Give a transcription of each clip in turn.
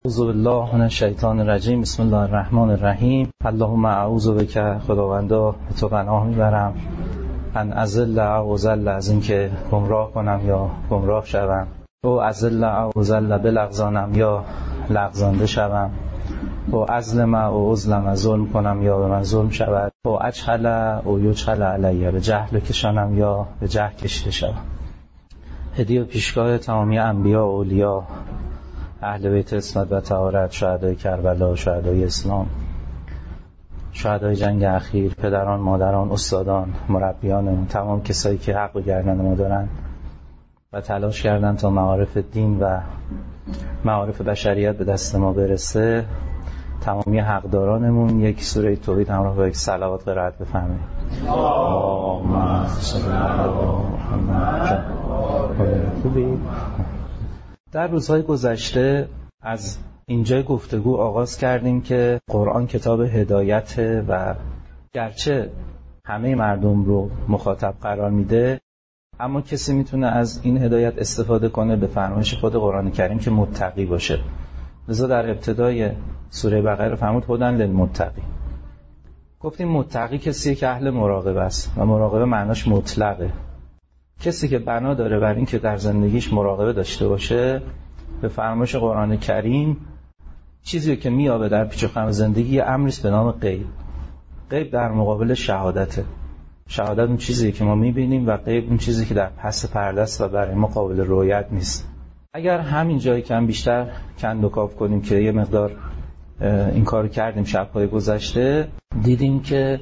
اعوذ بالله من الشیطان الرجیم. بسم الله الرحمن الرحیم. اللهم اعوذ بک، خداوندا به تو پناه میبرم، ان اضل او اضل، از اینکه گمراه کنم یا گمراه شوم، او اضل او اضل بلغزانم یا لغزانده شوم، او اظلم او اظلم، ظلم کنم یا به من ظلم شود، او اجهل او یجهل علی، به جهل کشانم یا به جهل کشیده شوم. هدیه و پیشگاه تمامی انبیا و اولیا، اهل بیت عصمت و طهارت، شهدای کربلا، شهدای اسلام، شهدای جنگ اخیر، پدران، مادران، استادان، مربیان، تمام کسایی که حق و گردن ما دارن و تلاش کردن تا معارف دین و معارف بشریت به دست ما برسه، تمامی حقدارانمون یک سوره توحید همراه با یک صلوات قرائت بفرمایید. اللهم صل علی محمد. در روزهای گذشته از اینجای گفتگو آغاز کردیم که قرآن کتاب هدایت و گرچه همه مردم رو مخاطب قرار میده، اما کسی میتونه از این هدایت استفاده کنه به فرمایش خود قرآن کریم که متقی باشه. لذا در ابتدای سوره بقره فرمود هدی للمتقین. گفتیم متقی کسیه که اهل مراقبه است و مراقبه معناش مطلقه. کسی که بنا داره بر این که در زندگیش مراقبه داشته باشه، به فرمایش قرآن کریم چیزی که میابه در پیچ و خم زندگی یه امریست به نام غیب. غیب در مقابل شهادته. شهادت اون چیزی که ما میبینیم و غیب اون چیزی که در پس پرده است و برای ما قابل رؤیت نیست. اگر همین جایی کم بیشتر کندوکاو کنیم که یه مقدار این کارو کردیم شب‌های گذشته، دیدیم که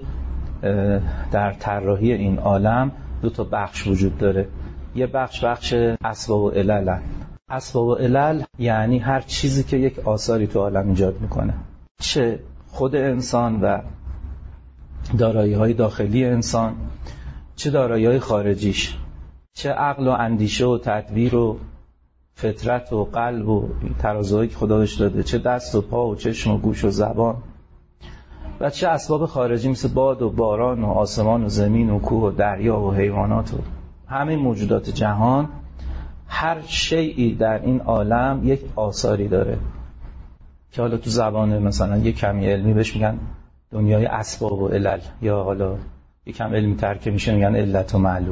در طراحی این عالم دو تا بخش وجود داره. یه بخش اسباب و علل. اسباب و علل یعنی هر چیزی که یک آثاری تو عالم ایجاد میکنه، چه خود انسان و دارایی‌های داخلی انسان، چه دارایی‌های خارجیش، چه عقل و اندیشه و تدبیر و فطرت و قلب و ترازوهایی که خدا بهش داده، چه دست و پا و چشم و گوش و زبان، و چه اسباب خارجی مثل باد و باران و آسمان و زمین و کوه و دریا و حیوانات و همه موجودات جهان. هر شیئی در این عالم یک آثاری داره که حالا تو زبان مثلا یک کمی علمی بهش میگن دنیای اسباب و علل، یا حالا یک کم علمی تر که میشه میگن علت و معلول.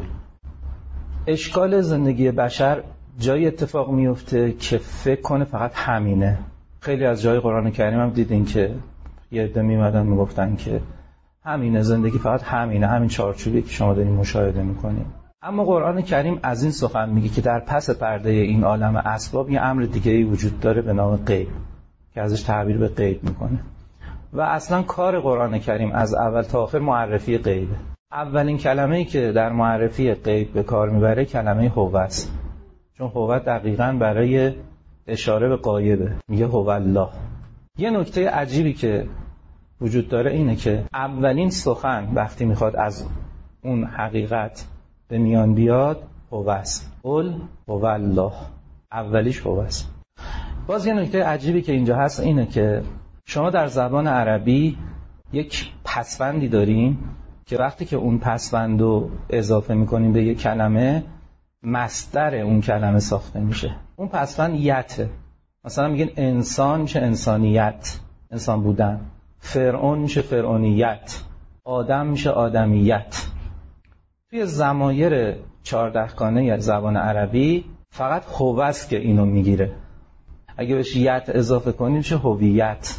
اشکال زندگی بشر جایی اتفاق میفته که فکر کنه فقط همینه. خیلی از جای قرآن کریم هم دیدین که یه عده میمدن میگفتن که همینه، زندگی فقط همینه، همین چارچوبی که شما دارین مشاهده میکنین. اما قرآن کریم از این سخن میگه که در پس پرده این عالم اسباب یه امر دیگه‌ای وجود داره به نام غیب که ازش تعبیر به غیب میکنه. و اصلا کار قرآن کریم از اول تا آخر معرفی غیبه. اولین کلمه‌ای که در معرفی غیب به کار میبره کلمه هو است، چون هو دقیقاً برای اشاره به غایبه. میگه هو الله. یه نکته عجیبی که وجود داره اینه که اولین سخن وقتی میخواد از اون حقیقت به میان بیاد هو است. قل هو الله. اولیش هو است. باز یه نکته عجیبی که اینجا هست اینه که شما در زبان عربی یک پسوندی داریم که وقتی که اون پسوند رو اضافه میکنیم به یک کلمه، مصدر اون کلمه ساخته میشه. اون پسوند یته. مثلا میگن انسان میشه انسانیت، انسان بودن. فرعون میشه فرعونیت. آدم میشه آدمیت. توی ضمایر 14 گانه زبان عربی فقط هو است که اینو میگیره. اگه بهش یت اضافه کنیم میشه هویت.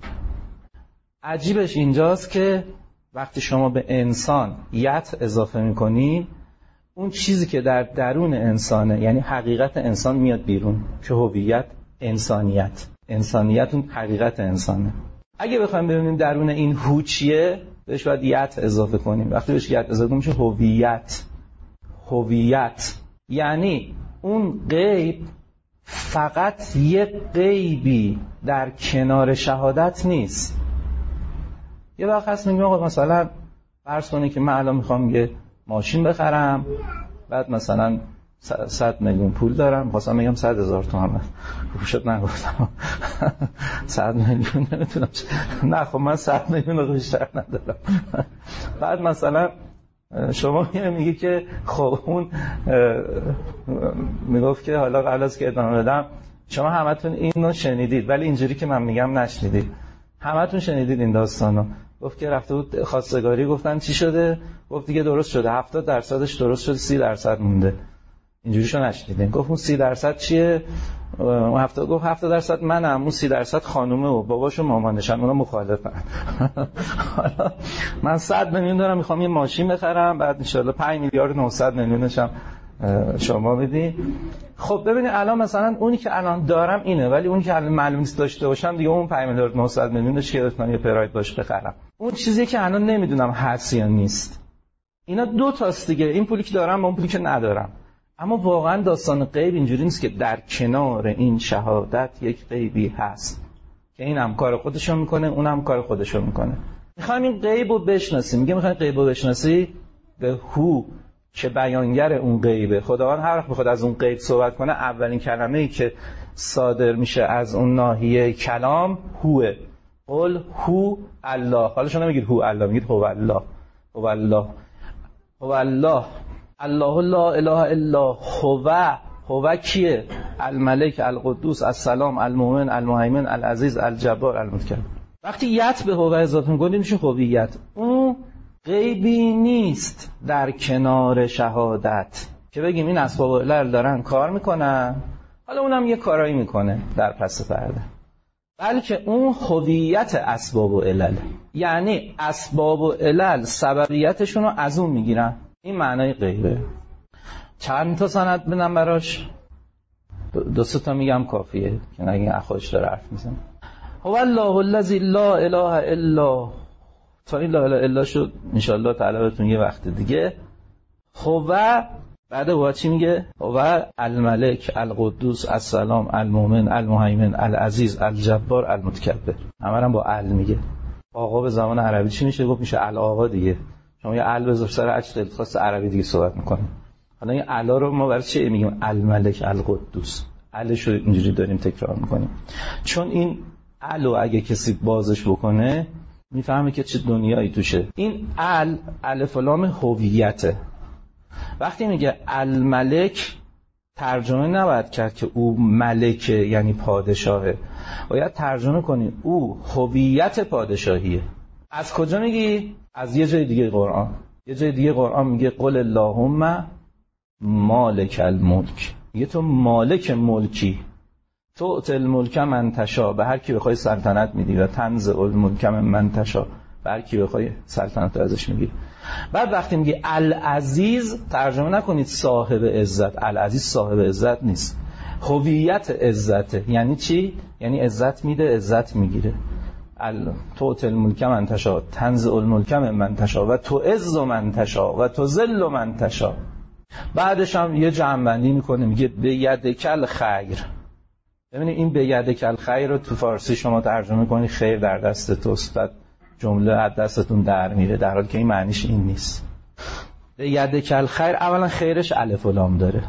عجیبش اینجاست که وقتی شما به انسان یت اضافه میکنی، اون چیزی که در درون انسانه، یعنی حقیقت انسان، میاد بیرون که هویت، انسانیت. انسانیت اون حقیقت انسانه. اگه بخوایم ببینیم درون این هو چیه، بهش باید یت اضافه کنیم. وقتی بهش یت اضافه کنیم میشه هویت. هویت یعنی اون غیب فقط یک غیبی در کنار شهادت نیست. یه وقت هست میگم آقا مثلا فرض کنید که من الان میخوام یه ماشین بخرم، بعد مثلا 100 میلیون پول دارم، خواستم میگم 100,000 تومان، خوب شد نگفتم 100 میلیون نمیتونم، نه خب من 100 میلیون رو بیشتر ندارم. بعد مثلا شما میگی که خب اون میگفت که حالا قبل از که ادامه بدم شما همتون اینو شنیدید ولی اینجوری که من میگم نشنیدید. همتون شنیدید این داستانو. گفت که رفته بود خواستگاری، گفتن چی شده؟ گفت دیگه درست شده، 70%ش درست شده، 30% مونده. اینجوریشو نشنیدین. گفت اون 30% چیه؟ گفت 70% منم، اون 30% خانومه و باباش و مامانشن، اونا مخالفن. حالا من 100 میلیون دارم میخوام یه ماشین بخرم، بعد ان شاءالله 5 میلیارد 900 میلیونش هم شما بدین. خب ببینید الان مثلا اونی که الان دارم اینه، ولی اونی که الان معلوم نیست داشته باشم دیگه، اون 5 میلیارد 900 میلیونش که من یه پراید باش بخرم. اون چیزی که الان نمیدونم هست یا نیست. اینا دو تاست دیگه، این پولی که دارم با اون پولی که ندارم. اما واقعا داستان غیب اینجوری نیست که در کنار این شهادت یک غیبی هست که این هم کار خودشو میکنه، اون هم کار خودشو میکنه. میخوایم این غیب رو بشناسیم. میگه میخوایم غیب رو بشناسی، به هو که بیانگر اون غیبه. خداوند هر وقت بخواد از اون غیب صحبت کنه، اولین کلمه‌ای که صادر میشه از اون ناحیه کلام هوه. قل هو الله. حالا شما نمیگید هو الله، میگید هو الله. هو الله، هو الله، الله لا اله الا هو کیه؟ الملک، القدوس، السلام، المؤمن، المهیمن، العزیز، الجبار، المتکبر. وقتی یت به هو اضافه می‌کنیم میشه هویت. اون غیبی نیست در کنار شهادت که بگیم این اسباب و علل دارن کار میکنن، حالا اونم یه کارایی میکنه در پس پرده، بلکه اون هویت اسباب و علل، یعنی اسباب و علل سببیتشون رو از اون میگیرن. این معنای غیبه. چند تا سند بدم براش؟ دو سه تا میگم کافیه که نگین خودش داره حرف میزنه. هو الله الذی لا اله الا، تا این لا اله الا شد ان شاء الله تعالی بهتون یه وقت دیگه. هو بعد هو چی میگه؟ هو الملک، القدوس، السلام، المؤمن، المهیمن، العزیز، الجبار، المتکبر. همه با ال میگه. آقا به زبان عربی چی میشه؟ گفت میشه الآقا دیگه. شما یه ال بذار سر اجل خاص عربی دیگه صحبت میکنیم. حالا این الا رو ما برای چی میگیم؟ الملک، القدوس. الشو اینجوری داریم تکرار میکنیم چون این الو اگه کسی بازش بکنه میفهمه که چه دنیایی توشه. این الف و لام هویته. وقتی میگه الملک، ترجمه نباید کرد که او ملکه یعنی پادشاهه، باید ترجمه کنی او هویت پادشاهیه. از کجا میگی؟ از یه جای دیگه قرآن. یه جای دیگه قرآن میگه قل اللهم مالک الملک. میگه تو مالک ملکی، تؤتی الملک من تشاء، به هر کی بخوای سلطنت میدی، و تنزع الملک من تشاء، به هر کی بخوای سلطنت ازش میگیری. بعد وقتی میگی العزیز، ترجمه نکنید صاحب عزت. العزیز صاحب عزت نیست، هویت عزته. یعنی چی؟ یعنی عزت میده، عزت میگیره. تؤتی الملک من تشاء، تنزع الملک من تشاء، و تعز من تشاء و تذل من تشاء. بعدش هم یه جمع‌بندی میکنه، میگه به یدکل خیر. ببینید این به یدکل خیر رو تو فارسی شما ترجمه کنید خیر در دست توست، بعد جمله از دستتون در میره، در حالی که این معنیش این نیست. به یدکل خیر، اولا خیرش الف و لام داره.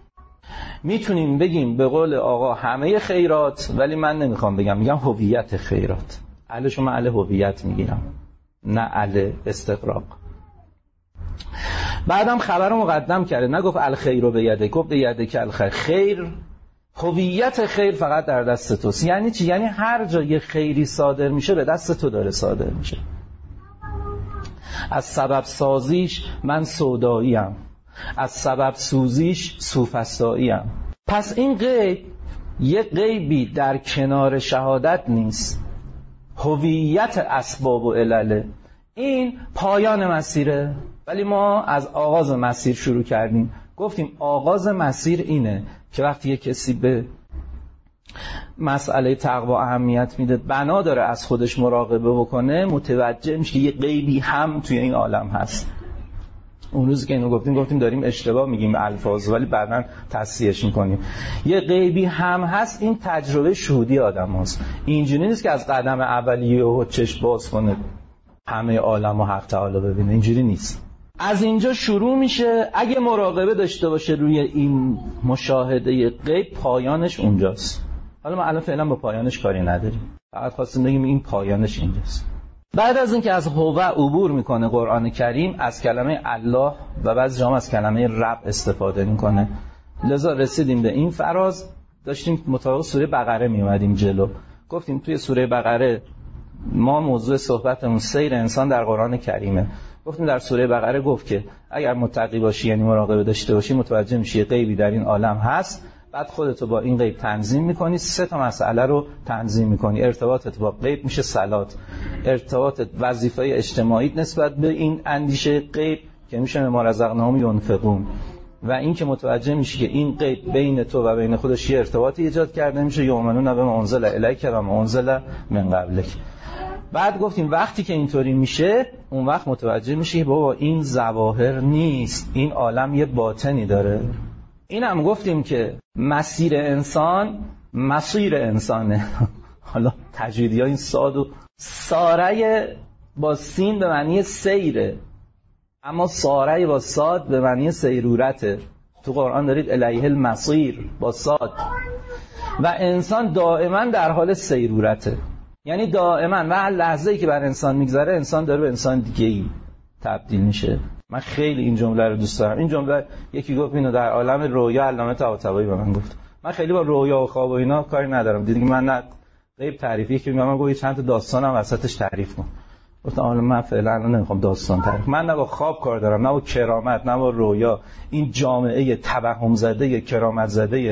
میتونیم بگیم به قول آقا همه خیرات، ولی من نمیخوام بگم، میگم هویت خیرات. الشو من ال هویت میگیرم، نه ال استغراق. بعدم خبر رو مقدم کرده، نگفت الخیر رو به یده، گفت به یده که الخیر. خیر، هویت خیر فقط در دست توست. یعنی چی؟ یعنی هر جا یه خیری صادر میشه به دست تو داره صادر میشه. از سبب سازیش من سوداییم، از سبب سوزیش سوفسطاییم. پس این غیب یه غیبی در کنار شهادت نیست، هویت اسباب و علله. این پایان مسیره، ولی ما از آغاز مسیر شروع کردیم. گفتیم آغاز مسیر اینه که وقتی یک کسی به مسئله تقوا اهمیت میده، بنا داره از خودش مراقبه بکنه، متوجه میشه که یه غیبی هم توی این عالم هست. اون روز که اینو گفتیم داریم اشتباه میگیم الفاظ، ولی بعداً تصحیحش میکنیم. یه غیبی هم هست، این تجربه شهودی آدم هست. اینجوری نیست که از قدم اولیه و چشم باز کنه همه عالم و حق تعالی ببینه، اینجوری نیست. از اینجا شروع میشه. اگه مراقبه داشته باشه روی این مشاهده غیب، پایانش اونجاست. حالا ما الان فعلا با پایانش کاری نداریم، فقط خواستیم بگیم این پایانش اینجاست. بعد از اینکه از هو عبور میکنه قرآن کریم، از کلمه الله و بعضی جاها از کلمه رب استفاده میکنه. لذا رسیدیم به این فراز، داشتیم مطابق سوره بقره می اومدیم جلو. گفتیم توی سوره بقره ما موضوع صحبتمون سیر انسان در قرآن کریمه. گفتیم در سوره بقره گفت که اگر متقی باشی، یعنی مراقبه داشته باشی، متوجه میشی غیبی در این عالم هست، بعد خودتو با این غیب تنظیم میکنی. 3 مسئله رو تنظیم میکنی. ارتباطت با غیب میشه صلات، ارتباطت وظیفه اجتماعی نسبت به این اندیشه غیب که میشه ما رزقناهم ینفقون، و این که متوجه میشی که این غیب بین تو و بین خودش یه ارتباطی ایجاد کرده میشه، یؤمنون بما انزل الیک و ما انزل من قبلک. بعد گفتیم وقتی که اینطوری میشه، اون وقت متوجه میشی بابا این ظواهر نیست، این عالم یه باطنی داره. این هم گفتیم که مسیر انسان مسیر انسانه. حالا تجویدی ها این صاد و ساره با سین به معنی سیره، اما ساره با صاد به معنی سیرورته. تو قرآن دارید الیه المصیر با صاد. و انسان دائما در حال سیرورته، یعنی دائما و هر لحظه‌ای که بر انسان میگذره انسان داره به انسان دیگه‌ای تبدیل میشه. من خیلی این جمله رو دوست دارم. این جمله یکی گفت اینو در عالم رویا علامه طباطبایی به من گفت. من خیلی با رویا و خواب و اینا کاری ندارم. دیدی که من نه غیب تعریفی که من گفت چند تا داستانم وسطش تعریف کن. گفتم حالا من فعلا نمیخوام داستان تعریف. من نه با خواب کار دارم، نه با کرامت، نه با رویا. این جامعه توهم زده، کرامت زده،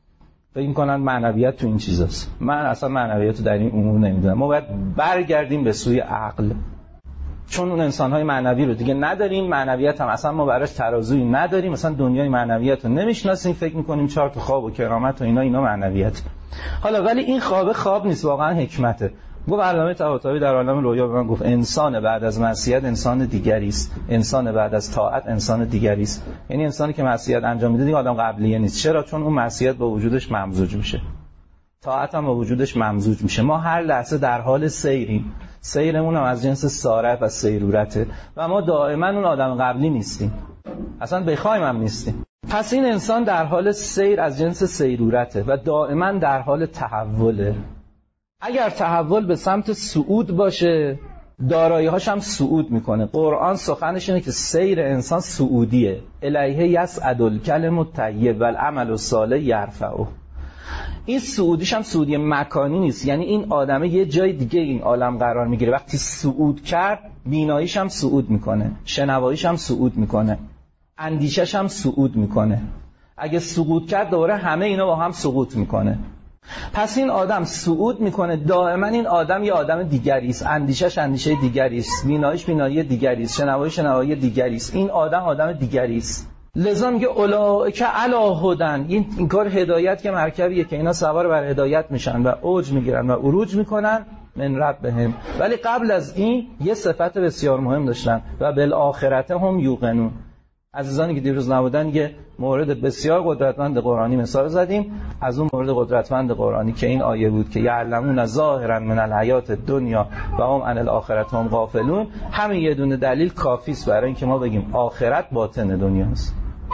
فکر می‌کنن معنویت تو این چیزاست. من اصلا معنویت رو در این امور نمیدونم. ما باید برگردیم به سوی عقل، چون اون انسان‌های معنوی رو دیگه نداریم. معنویت هم اصلا ما براش ترازویی نداریم. مثلا دنیای معنویت رو نمیشناسیم، فکر می‌کنیم 4 تا خواب و کرامت و اینا معنویت. حالا ولی این خواب نیست، واقعا حکمته. گفت علامه طباطبایی در عالم رویا به من گفت انسان بعد از معصیت انسان دیگری است، انسان بعد از طاعت انسان دیگری است. یعنی انسانی که معصیت انجام میده دیگه آدم قبلیه نیست. چرا؟ چون اون معصیت با وجودش ممزوج میشه، طاعت هم با وجودش ممزوج میشه. ما هر لحظه در حال سیریم، سیرمون هم از جنس ساره و سیرورته و ما دائما اون آدم قبلی نیستیم، اصلا بخوایم هم نیستیم. پس این انسان در حال سیر از جنس سیرورته و دائما در حال تحوله. اگر تحول به سمت صعود باشه، دارایی‌هاش هم صعود میکنه. قرآن سخنش اینه که سیر انسان صعودیه. الیه یصعد الکلم الطیب والعمل الصالح یرفعه. این صعودیش هم صعودی مکانی نیست، یعنی این آدمه یه جای دیگه این عالم قرار میگیره. وقتی صعود کرد، بیناییش هم صعود میکنه، شنواییش هم صعود میکنه، اندیشش هم صعود میکنه. اگه صعود کرد دوباره همه اینا با هم سقوط میکنه. پس این آدم صعود میکنه، دائما این آدم یه آدم دیگری است، اندیشش اندیشه دیگری است، بیناییش بینایی دیگری است، شنواییش شنوایی دیگری است. این آدم دیگری است. لذا میگه اولئک علی هدی. این کار هدایت که مرکبیه که اینا سوار بر هدایت میشن و اوج میگیرن و عروج میکنن من ربهم. ولی قبل از این یه صفت بسیار مهم داشتن و بالآخرته هم یوقنون. عزیزانی که دیروز نبودن یه مورد بسیار قدرتمند قرآنی مثال زدیم، از اون مورد قدرتمند قرآنی که این آیه بود که یعلمون ظاهرا من الحیات الدنیا و هم عن الاخرة هم غافلون. همین یه دونه دلیل کافی است برای اینکه ما بگیم آخرت باطن دنیاست.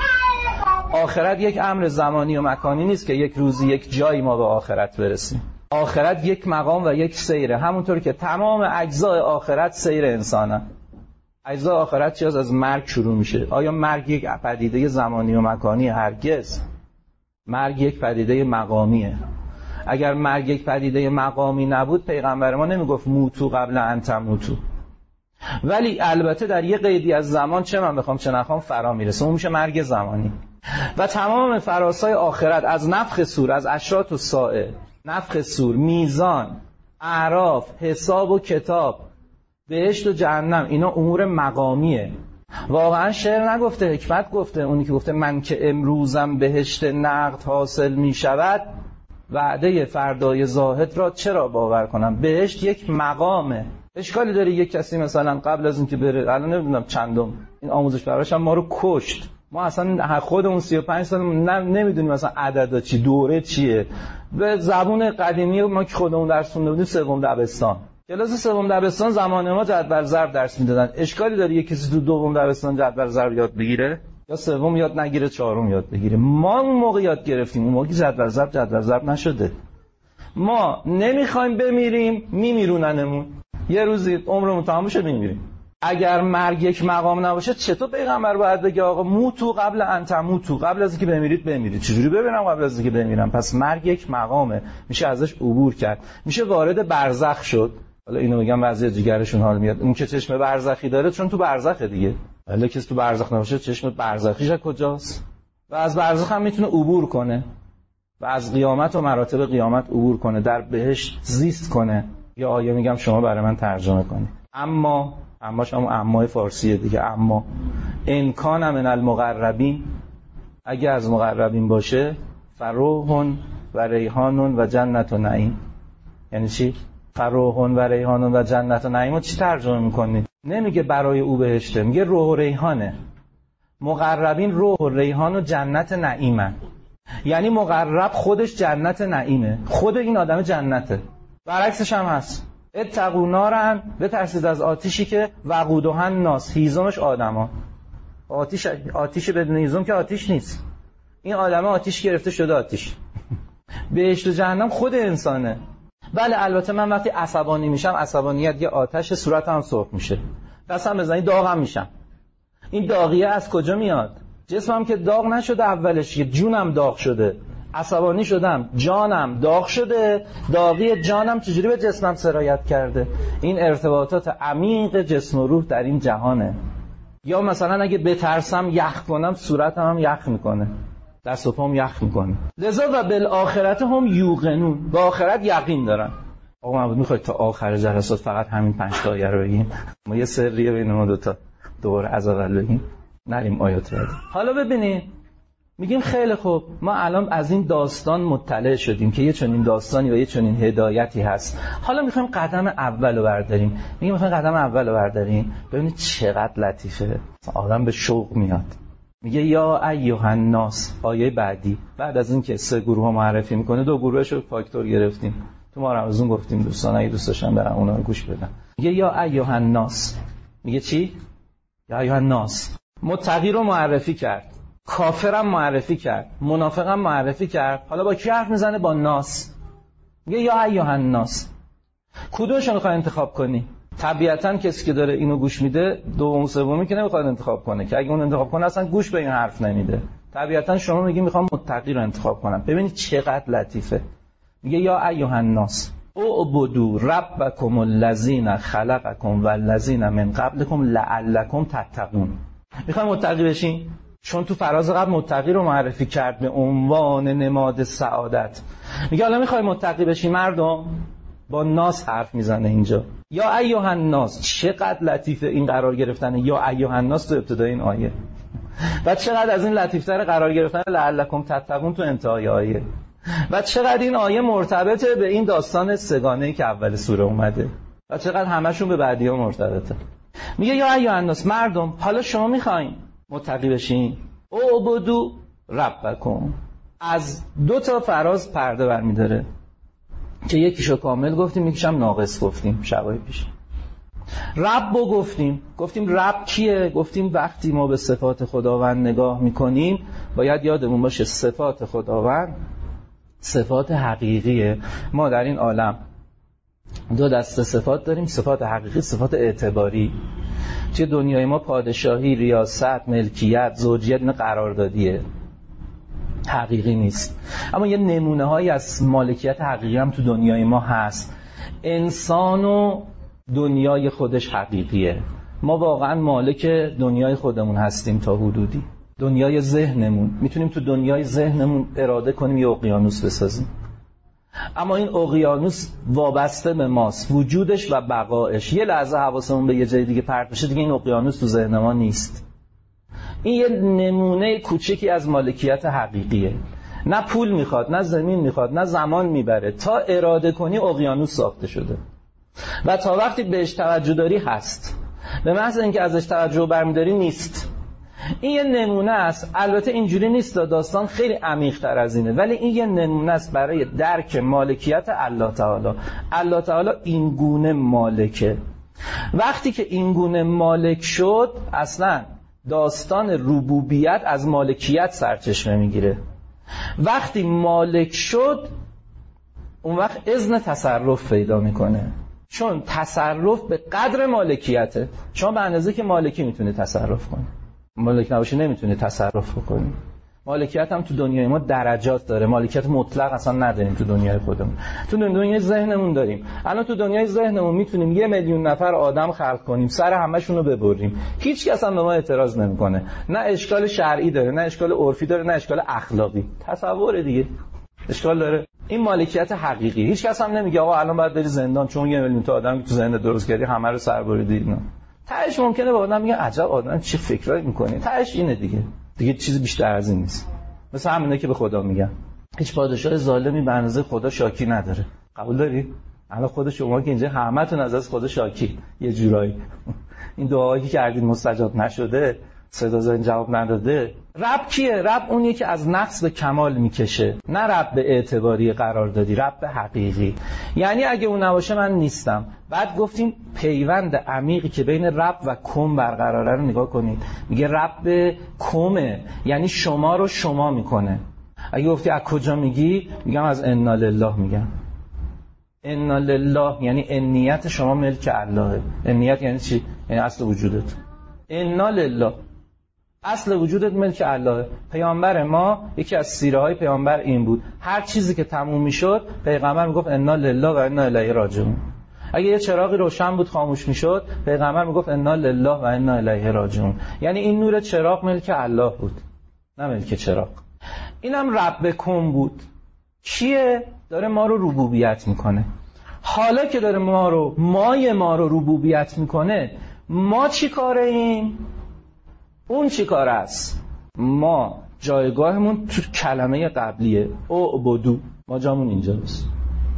آخرت یک امر زمانی و مکانی نیست که یک روزی یک جایی ما به آخرت برسیم. آخرت یک مقام و یک سیره، همونطور که تمام اجزای آخرت سیر انسانه. اجزای آخرت چیز از مرگ شروع میشه. آیا مرگ یک پدیده زمانی و مکانی؟ هرگز. مرگ یک پدیده مقامیه. اگر مرگ یک پدیده مقامی نبود پیغمبر ما نمیگفت موتو قبل ان تموتو. ولی البته در یه قیدی از زمان چه من بخوام چه نخوام فرا میرسه، اون میشه مرگ زمانی. و تمام فراسای آخرت از نفخ صور، از اشراط الساعه، نفخ صور، میزان، اعراف، حساب و کتاب، بهشت و جهنم، اینا امور مقامیه. واقعا شعر نگفته، حکمت گفته. اونی که گفته من که امروزم بهشت نقد حاصل می شود، وعده فردای زاهد را چرا باور کنم؟ بهشت یک مقامه. اشکالی داره یک کسی مثلا قبل از اینکه بره، الان نمیدونم چندم این آموزش پرورش هم ما رو کشت. ما اصلا خودمون 35 سال نمیدونیم مثلا عددا چی، دوره چیه. به زبون قدیمی ما که خودمون درس خونده بودیم سوم دبستان، کلاس سوم دبستان زمان ما جدول ضرب درس میدادن. اشکالی داره یک کسی تو دوم دبستان جدول ضرب یاد بگیره یا سوم یاد نگیره چهارم یاد بگیره؟ ما اون موقع یاد گرفتیم، اون موقع جدول ضرب نشده. ما نمیخوایم بمیریم، میمیروننمون. یه روزی عمرمون تمام شه میمیریم. اگر مرگ یک مقام نباشه چطور پیغمبر باید بگه آقا موتو قبل ان تموتو، قبل از اینکه بمیرید؟ چجوری ببینم قبل از اینکه بمیرم؟ پس مرگ یک مقامه، میشه ازش عبور کرد، میشه وارد برزخ شد. حالا اینو میگم بعضی جیگرشون حال میاد، اون که چشم برزخی داره چون تو برزخه دیگه، ولی کسی تو برزخ نباشه چشم برزخیش کجاست؟ و از برزخ هم میتونه عبور کنه و از قیامت و مراتب قیامت عبور کنه، در بهشت زیست کنه. یا آیه میگم شما برای من ترجمه کنید. اماش هم امای فارسیه دیگه. اما ان کان من المقربین، اگه از مقربین باشه، فروح و ریحان و جنت و نعیم. یعنی چی؟ فروح و ریحان و جنت و نعیم چی ترجمه میکنید؟ نمیگه برای او بهشته، میگه روح و ریحانه. مقربین روح و ریحان و جنت نعیمن. یعنی مقرب خودش جنت نعیمه، خود این آدم جنته. برعکسش هم هست، اتقوا نارن، بترسید از آتیشی که وقودها الناس، هیزمش آدما. آتیش بدون هیزم که آتیش نیست. این آدم آتیش گرفته شده آتیش. بهشت و جهنم خود انسانه. بله البته من وقتی عصبانی میشم، عصبانیت یه آتش، صورتم سرخ میشه، دستم بزنی داغم میشم. این داغیه از کجا میاد؟ جسمم که داغ نشده اولش، جونم داغ شده، عصبانی شدم، جانم داغ شده، داغی جانم چجوری به جسمم سرایت کرده؟ این ارتباطات عمیق جسم و روح در این جهانه. یا مثلا اگه بترسم یخ کنم، صورتم هم یخ میکنه، دست و پام یخ میکنه. لذا و بالآخرت هم یوقنون، با آخرت یقین دارن. آقا من میخواید تا آخر جلسات فقط همین 5 تا آیه رو بگیم؟ ما یه سریه بین ما دوتا دوباره از اول بگیم، نریم آیات رو. حالا ببینید میگیم خیلی خوب، ما الان از این داستان مطلع شدیم که یه چنین داستانی و یه چنین هدایتی هست. حالا میخوایم قدم اول رو برداریم. ببینید چقدر لطیفه، آدم به شوق میاد. میگه یا ایها الناس، آیه بعدی بعد از این که 3 گروه معرفی میکنه، 2 گروهش رو فاکتور گرفتیم تو ما رمضان، گفتیم دوستان اگه دوست داشتن برن اونا رو گوش بدن. میگه یا ایها الناس، میگه چی؟ یا ایها الناس. متقی رو معرفی کرد، کافرم معرفی کرد، منافقم معرفی کرد. حالا با کی حرف میزنه؟ با ناس. میگه یا ایها الناس. کدومش رو میخوای انتخاب کنی؟ طبیعتاً کسی که داره اینو گوش میده دوم سومی که نمیخواد انتخاب کنه، که اگه اون انتخاب کنه اصلا گوش به این حرف نمیده. طبیعتاً شما میگی میخوام متقی رو انتخاب کنم. ببینید چقدر لطیفه. میگه یا ایها الناس اعبدوا ربکم الذین خلقکم والذین من قبلکم لعلکم تتقون. میخوای متقی بشین؟ چون تو فراز قبل متقی رو معرفی کرد به عنوان نماد سعادت. میگه حالا میخوای متقی بشی مردم؟ با ناس حرف میزنه اینجا. یا ایها الناس. چقدر لطیفه این قرار گرفتن یا ایها الناس تو ابتدای این آیه، و چقدر از این لطیفتر قرار گرفتن لعلکم تتقون تو انتهای آیه، و چقدر این آیه مرتبطه به این داستان سگانه‌ای که اول سوره اومده، و چقدر همشون به بعدی‌ها مرتبطه. میگه یا ایها الناس، مردم حالا شما میخواین متقی بشین، اعبدوا ربکم. از 2 تا فراز پرده برمی‌داره که یکیشو کامل گفتیم، یکیشم ناقص گفتیم شبای پیش. رب رو گفتیم رب کیه؟ گفتیم وقتی ما به صفات خداوند نگاه میکنیم باید یادمون باشه صفات خداوند صفات حقیقیه. ما در این عالم 2 دسته صفات داریم، صفات حقیقی، صفات اعتباری. توی دنیای ما پادشاهی، ریاست، ملکیت، زوجیت اینا قراردادیه، حقیقی نیست. اما یه نمونه هایی از مالکیت حقیقی هم تو دنیای ما هست. انسان و دنیای خودش حقیقیه. ما واقعا مالک دنیای خودمون هستیم تا حدودی. دنیای ذهنمون، میتونیم تو دنیای ذهنمون اراده کنیم یه اقیانوس بسازیم، اما این اقیانوس وابسته به ماست، وجودش و بقایش. یه لحظه حواسمون به یه جای دیگه پرت بشه دیگه این اقیانوس تو ذهن ما نیست. این یه نمونه کوچکی از مالکیت حقیقیه. نه پول میخواد، نه زمین میخواد، نه زمان میبره. تا اراده کنی اقیانوس ساخته شده و تا وقتی بهش توجه داری هست، به محض اینکه ازش توجه برمیداری نیست. این یه نمونه است. البته اینجوری نیست، داستان خیلی عمیق‌تر از اینه، ولی این یه نمونه است برای درک مالکیت الله تعالی. الله تعالی این گونه مالکه. وقتی که این گونه مالک شد، اصلا داستان ربوبیت از مالکیت سرچشمه میگیره. وقتی مالک شد، اون وقت اذن تصرف پیدا میکنه. چون تصرف به قدر مالکیته. شما به اندازه که مالکی میتونه تصرف کنی، مالک نباشی نمیتونه تصرف بکنی. مالکیت هم تو دنیای ما درجات داره. مالکیت مطلق اصلا نداریم تو دنیای خودمون. تو دنیای ذهنمون داریم. الان تو دنیای ذهنمون میتونیم 1 میلیون نفر آدم خلق کنیم، سر همشون رو ببریم، هیچ کس هم به ما اعتراض نمیکنه. نه اشکال شرعی داره، نه اشکال عرفی داره، نه اشکال اخلاقی. تصور دیگه اشکال داره. این مالکیت حقیقی. هیچ کس هم نمیگه آقا الان باید بری زندان چون 1 میلیون تا آدم تو ذهن درست کردی همه رو سر بریدی. اینا تهش ممکنه به آدم میگه عجب آدم چه فکرایی میکنه. تهش اینه دیگه چیز بیشتر از این نیست. مثل همونه که به خدا میگن هیچ پادشاه ظالمی به اندازه خدا شاکی نداره. قبول داری؟ الان خود شما که اینجا همتون از خدا شاکی یه جورایی. این دعایی که کردید مستجاب نشده، صدا زدین جواب نداده. رب کیه؟ رب اونیه که از نقص به کمال میکشه، نه رب به اعتباری قرار دادی، رب به حقیقی. یعنی اگه اون نباشه من نیستم. بعد گفتیم پیوند عمیقی که بین رب و کم برقراره رو نگاه کنید. میگه رب کمه، یعنی شما رو شما میکنه. اگه گفتی از کجا میگی؟ میگم از انا لله. میگم انا لله یعنی انیت شما ملک اللهه. انیت یعنی چی؟ یعنی اصل وجودت. انا لله اصل وجودت ملک اللهه. پیامبر ما یکی از سیره های پیامبر این بود، هر چیزی که تموم میشد پیغمبر میگفت انا لله و انا الیه راجعون. اگه یه چراغی روشن بود خاموش میشد پیغمبر میگفت انا لله و انا الیه راجعون. یعنی این نور چراغ ملک الله بود، نه ملک چراغ. اینم ربکم بود. کیه؟ داره ما رو ربوبیت میکنه. حالا که داره ما رو ربوبیت میکنه، ما چی کاره ایم؟ اون چی کاره است؟ ما جایگاهمون تو کلمه قبلیه اعبدو، ما جامون اینجاست.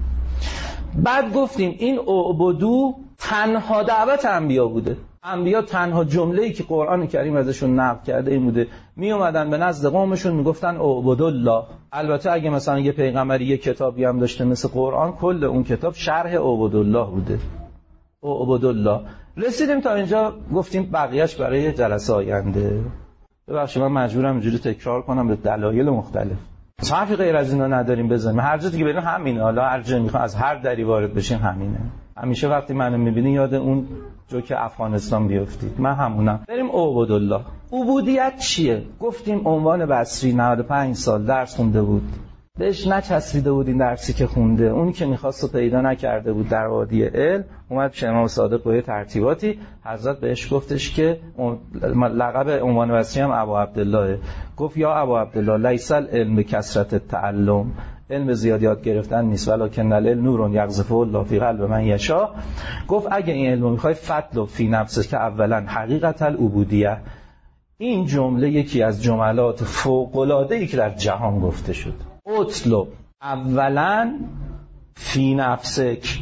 بعد گفتیم این اعبدو تنها دعوت انبیا بوده. انبیا تنها جمله‌ای که قرآن کریم ازشون نقل کرده این بوده، می اومدن به نزد قومشون میگفتن اعبدالله. البته اگه مثلا یه پیغمبری یه کتابی هم داشته مثل قرآن، کل اون کتاب شرح اعبدالله بوده. اعبدالله. رسیدیم تا اینجا، گفتیم بقیه‌اش برای جلسه آینده. ببخشید من مجبورم اینجوری تکرار کنم به دلایل مختلف. حرفی غیر از اینا نداریم بزنیم. هر جا دیگه بریم همینه. حالا هر جا میخوام از هر دری وارد بشین همینه. همیشه وقتی منو میبینی یاد اون جوک افغانستان بیافتید. من همونم. بریم اعبدالله. عبودیت چیه؟ گفتیم عنوان بصری 95 سال درس خونده بود، بهش نچسبیده بود این درسی که خونده. اونی که می‌خواست رو پیدا نکرده بود در وادی علم. اومد پیش امام صادق با ترتیباتی، حضرت بهش گفتش که لقب عنوان بصری هم ابو عبدالله. گفت یا ابو عبدالله لیس العلم بکثرت التعلم، علم زیاد یاد گرفتن نیست، ولکن العلم نور یقذفه الله فی قلب من یشاء. گفت اگه این علم رو می‌خوای فضل فی نفسک که اولا حقیقت العبودیه. این جمله یکی از جملات فوق‌العاده‌ای که در جهان گفته شد. اطلب اولا فی نفسک،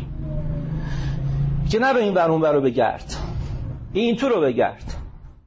که نه به این ور اون ور رو بگرد، این تو رو بگرد.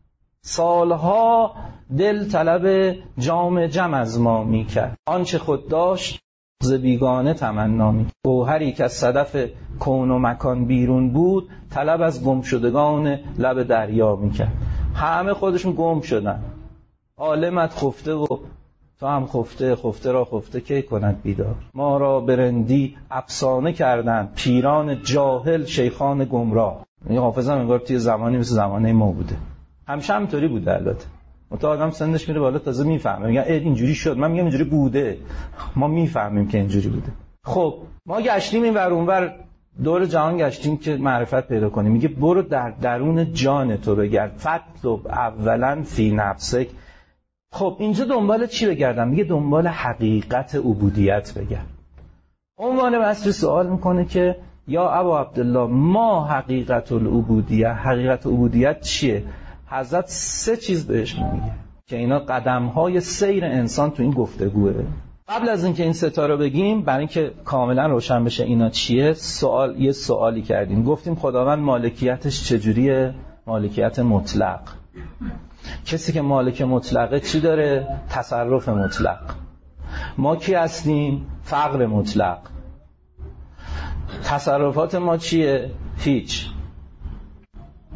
سالها دل طلب جام جم از ما میکرد، آنچه خود داشت ز بیگانه تمنا میکرد. گوهری که از صدف کون و مکان بیرون بود، طلب از گم شدگان لب دریا میکرد. همه خودشون گم شدن. عالمت خفته و تو هم خفته را خفته کی کند بیدار. ما را برندی افسانه کردن پیران جاهل شیخان گمراه. این حافظ هم انگار توی زمانی مثل زمانه ما بوده. همیشه همینطوری بوده. البته تا آدم سنش میره بالا تازه میفهمه، میگن اینجوری شد. من میگم اینجوری بوده، ما میفهمیم که اینجوری بوده. خب ما گشتیم این ور اونور، دور جهان گشتیم که معرفت پیدا کنیم. میگه برو در درون جان تو بگرد. فطلب اولا فی نفسک. خب اینجا دنبال چی بگردم؟ میگه دنبال حقیقت عبودیت بگرد. عنوان بصری سوال میکنه که یا ابا عبدالله ما حقیقت العبودیه، حقیقت عبودیت چیه؟ حضرت 3 چیز بهش میگه که اینا قدم‌های سیر انسان تو این گفتگوه. قبل از اینکه این 3 تا رو بگیم، برای اینکه کاملا روشن بشه اینا چیه، یه سوالی کردیم. گفتیم خداوند مالکیتش چجوریه؟ مالکیت مطلق. کسی که مالک مطلقه چی داره؟ تصرف مطلق. ما کی هستیم؟ فقر مطلق. تصرفات ما چیه؟ هیچ.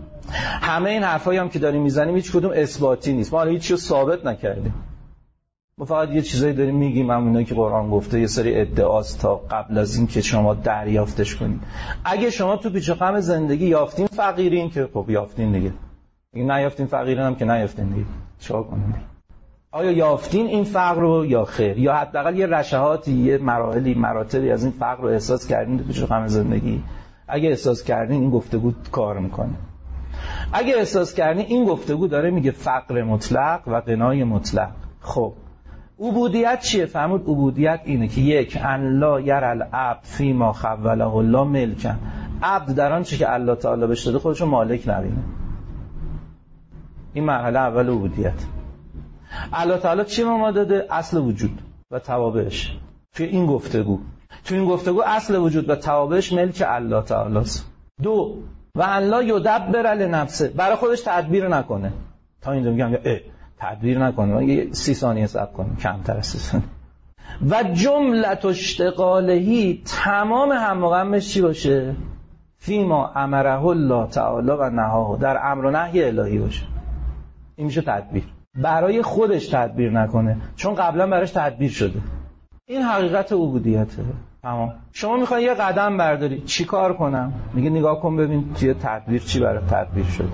همه این حرفایی هم که داریم میزنیم هیچ کدوم اثباتی نیست. ما هیچ چیزو ثابت نکردیم. ما فقط یه چیزایی داریم میگیم، همونایی که قرآن گفته، یه سری ادعاست تا قبل از این که شما دریافتش کنید. اگه شما تو پیچ و خم زندگی یافتین فقیرین که خب یافتین دیگه، اگه نیافتین فقیرین هم که نیافتین دیگه، چیکار کنیم؟ آیا یافتین این فقر رو یا خیر؟ یا حداقل یه رشحاتی، یه مراحلی، مراتبی از این فقر رو احساس کردین تو پیچ و خم زندگی؟ اگه احساس کردین این گفتگو کار میکنه. اگه احساس کردین این گفتگو داره میگه فقر مطلق و غنای مطلق. خب عبودیت چیه؟ فرمود عبودیت اینه که یک، ان لا یرى العبد فیما خوله الله ملکا، عبد در آنچه که الله تعالی بهش داده خودشو مالک نبینه. این مرحله اول عبودیت. الله تعالی چی به ما داده؟ اصل وجود و توابعش. توی این گفتگو اصل وجود و توابعش ملک الله تعالی است. دو، و ان لا یدبر لنفسه، برای خودش تدبیر نکنه. تا اینجا میگم تدبیر نکنه، یه 30 ثانیه صبر کنیم، کمتر از 30 ثانیه. و جملت اشتغالهی، تمام هم و غمش چی باشه؟ فیما امره الله تعالی و نهاه، در امر و نهی الهی باشه. این میشه تدبیر. برای خودش تدبیر نکنه چون قبلا براش تدبیر شده. این حقیقت عبودیته. تمام. شما میخوای یه قدم برداری، چی کار کنم؟ میگه نگاه کن ببین توی تدبیر چی برای تدبیر شده.